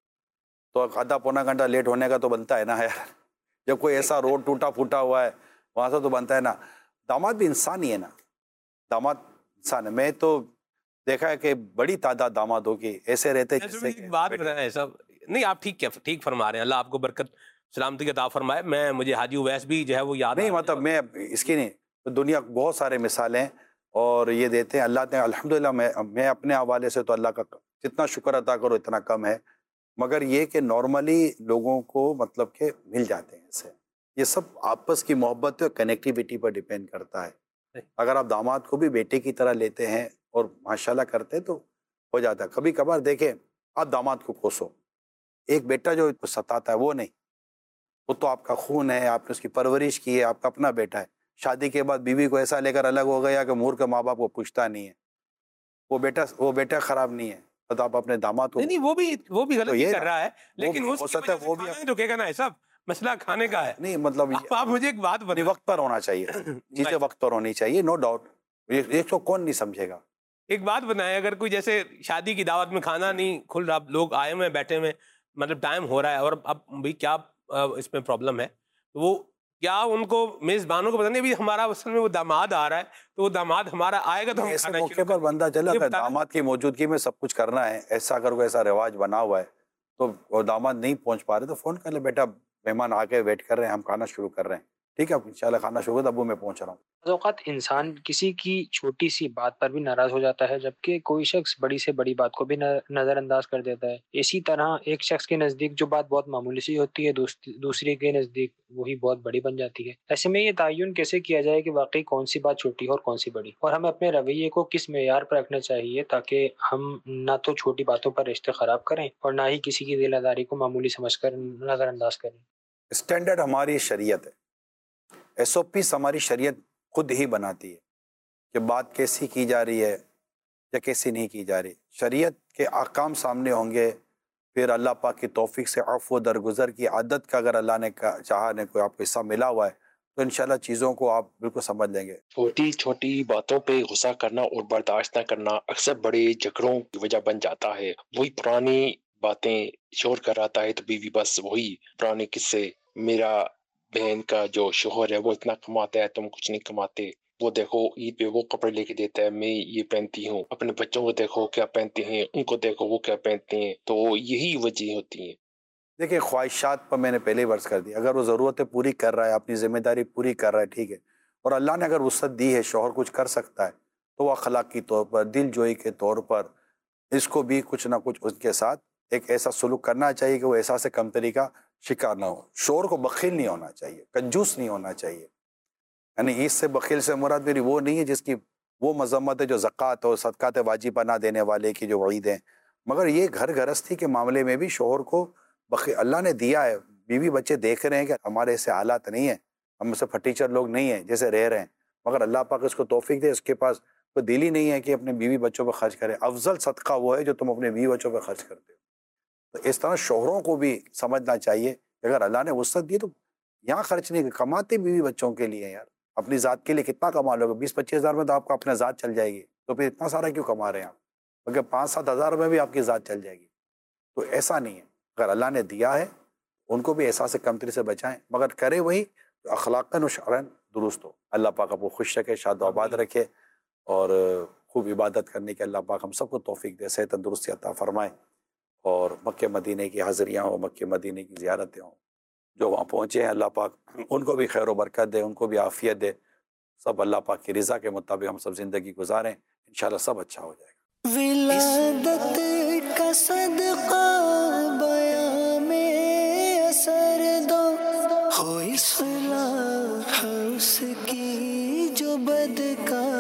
تو آدھا پونا گھنٹہ لیٹ ہونے کا تو بنتا ہے نا یار. جب کوئی ایسا روڈ ٹوٹا پھوٹا ہوا ہے وہاں سے تو بنتا ہے نا. داماد بھی انسان ہی ہے نا, داماد انسان ہے. میں تو دیکھا ہے کہ بڑی تعداد دامادوں کی ایسے رہتے ہیں. بات ایسا نہیں, آپ ٹھیک ٹھیک فرما رہے ہیں, اللہ آپ کو برکت سلامتی عطا فرمائے. میں مجھے حاجی اویس بھی جو ہے وہ یاد نہیں, مطلب میں اس کی نہیں, دنیا بہت سارے مثالیں اور یہ دیتے ہیں. اللہ نے الحمدللہ, میں میں اپنے حوالے سے تو اللہ کا جتنا شکر ادا کرو اتنا کم ہے, مگر یہ کہ نارملی لوگوں کو مطلب کہ مل جاتے ہیں ایسے. یہ سب آپس کی محبت اور کنیکٹیویٹی پر ڈیپینڈ کرتا ہے. اگر آپ داماد کو بھی بیٹے کی طرح لیتے ہیں اور ماشاءاللہ کرتے تو ہو جاتا ہے. کبھی کبھار دیکھیں آپ داماد کو کوسو, ایک بیٹا جو ستاتا ہے وہ نہیں, وہ تو آپ کا خون ہے, آپ نے اس کی پرورش کی ہے, آپ کا اپنا بیٹا ہے. شادی کے بعد بیوی کو ایسا لے کر الگ ہو گیا کہ مور کے ماں باپ کو پوچھتا نہیں ہے, وہ بیٹا وہ بیٹا خراب نہیں ہے. تو آپ اپنے داماد کو نہیں, وہ بھی وہ بھی غلط کر رہا ہے, لیکن ہو سکتا ہے وہ بھی رکے گا نا, ایسا مسئلہ کھانے کا ہے. نہیں مطلب آپ مجھے ایک بات بتائیں, وقت پر ہونا چاہیے, چیزیں وقت پر ہونی چاہیے, نو ڈاؤٹ. ایک تو کون نہیں سمجھے گا. ایک بات بتائیں, اگر کوئی جیسے شادی کی دعوت میں کھانا نہیں کھل رہا, لوگ آئے ہوئے بیٹھے ہوئے, مطلب ٹائم ہو رہا ہے, اور اب بھائی کیا اس میں پرابلم ہے, وہ کیا ان کو میزبانوں کو پتہ نہیں ابھی ہمارا اصل میں وہ داماد آ رہا ہے, تو وہ داماد ہمارا آئے گا تو ایسے موقع پر بندہ چلا کہ داماد کی موجودگی میں سب کچھ کرنا ہے, ایسا اگر کوئی ایسا رواج بنا ہوا ہے تو وہ داماد نہیں پہنچ پا رہے تو فون کر لے, بیٹا مہمان آ کے ویٹ کر رہے ہیں, ہم کھانا شروع کر رہے ہیں, ٹھیک ہے انشاءاللہ کھانا شروع کر, ابو میں پہنچ رہا ہوں. بعض اوقات انسان کسی کی چھوٹی سی بات پر بھی ناراض ہو جاتا ہے, جبکہ کوئی شخص بڑی سے بڑی بات کو بھی نظر انداز کر دیتا ہے. اسی طرح ایک شخص کے نزدیک جو بات بہت معمولی سی ہوتی ہے, دوسرے کے نزدیک وہی بہت بڑی بن جاتی ہے. ایسے میں یہ تعین کیسے کیا جائے کہ واقعی کون سی بات چھوٹی ہے اور کون سی بڑی, اور ہمیں اپنے رویے کو کس معیار پر رکھنا چاہیے تاکہ ہم نہ تو چھوٹی باتوں پر رشتے خراب کریں اور نہ ہی کسی کی دل آزاری کو معمولی سمجھ کر نظر انداز کریں. اسٹینڈرڈ ہماری شریعت ہے, ایس او پیز ہماری شریعت خود ہی بناتی ہے کہ بات کیسی کی جا رہی ہے یا کیسی نہیں کی جا رہی. شریعت کے احکام سامنے ہوں گے, پھر اللہ پاک کی توفیق سے عفو و درگزر کی عادت کا اگر اللہ نے چاہا نے کوئی آپ کو حصہ ملا ہوا ہے تو انشاءاللہ چیزوں کو آپ بالکل سمجھ لیں گے. چھوٹی چھوٹی باتوں پہ غصہ کرنا اور برداشت نہ کرنا اکثر بڑے جھگڑوں کی وجہ بن جاتا ہے. وہی پرانی باتیں شور کراتا ہے تو بیوی بس وہی پرانے قصے, میرا بہن کا جو شوہر ہے وہ اتنا کماتا ہے تم کچھ نہیں کماتے, وہ دیکھو عید پہ وہ کپڑے لے کے دیتا ہے میں یہ پہنتی ہوں, اپنے بچوں کو دیکھو کیا پہنتے ہیں, ان کو دیکھو وہ کیا پہنتے ہیں. تو یہی وجہ ہوتی ہیں. دیکھیں خواہشات پر میں نے پہلے ہی ورز کر دی, اگر وہ ضرورتیں پوری کر رہا ہے, اپنی ذمہ داری پوری کر رہا ہے, ٹھیک ہے, اور اللہ نے اگر وسعت دی ہے, شوہر کچھ کر سکتا ہے, تو وہ اخلاقی طور پر, دل جوئی کے طور پر اس کو بھی کچھ نہ کچھ اس کے ساتھ ایک ایسا سلوک کرنا چاہیے کہ وہ احساس کمتری کا شکار نہ ہو. شوہر کو بخیل نہیں ہونا چاہیے, کنجوس نہیں ہونا چاہیے. یعنی عید سے بخیل سے مراد میری وہ نہیں ہے جس کی وہ مذمت ہے جو زکوٰۃ اور صدقات واجبہ نہ دینے والے کی جو وعید ہیں, مگر یہ گھر گھرستی کے معاملے میں بھی شوہر کو بخیل اللہ نے دیا ہے. بیوی بچے دیکھ رہے ہیں کہ ہمارے ایسے حالات نہیں ہیں, ہم اسے پھٹیچر لوگ نہیں ہیں جیسے رہ رہے ہیں, مگر اللہ پاک اس کو توفیق دے, اس کے پاس کوئی دل ہی نہیں ہے کہ اپنے بیوی بچوں پہ خرچ کرے. افضل صدقہ وہ ہے جو تم اپنے بیوی بچوں پہ خرچ کرتے ہو. تو اس طرح شوہروں کو بھی سمجھنا چاہیے کہ اگر اللہ نے وسعت دی تو یہاں خرچ نہیں کماتے بیوی بچوں کے لیے, یار اپنی ذات کے لیے کتنا کما لو گے, بیس پچیس ہزار میں تو آپ کا اپنا ذات چل جائے گی, تو پھر اتنا سارا کیوں کما رہے ہیں آپ, کیونکہ پانچ سات ہزار میں بھی آپ کی ذات چل جائے گی. تو ایسا نہیں ہے, اگر اللہ نے دیا ہے ان کو بھی احساس کمتری سے بچائیں, مگر کرے وہی اخلاقاً و شرعاً درست ہو. اللہ پاک آپ کو خوش رکھے, شاد و آباد رکھے, اور خوب عبادت کرنے کے اللہ پاک ہم سب کو توفیق دے, صحت تندرستی عطا فرمائے, اور مکہ مدینے کی حاضریاں ہوں, مکہ مدینے کی زیارتیں ہوں. جو وہاں پہنچے ہیں اللہ پاک ان کو بھی خیر و برکت دے, ان کو بھی عافیت دے. سب اللہ پاک کی رضا کے مطابق ہم سب زندگی گزاریں, انشاءاللہ سب اچھا ہو جائے گا. ولادت کا صدقہ بیاں میں اثر دو, ہو اصلاح اس کی جو بدکار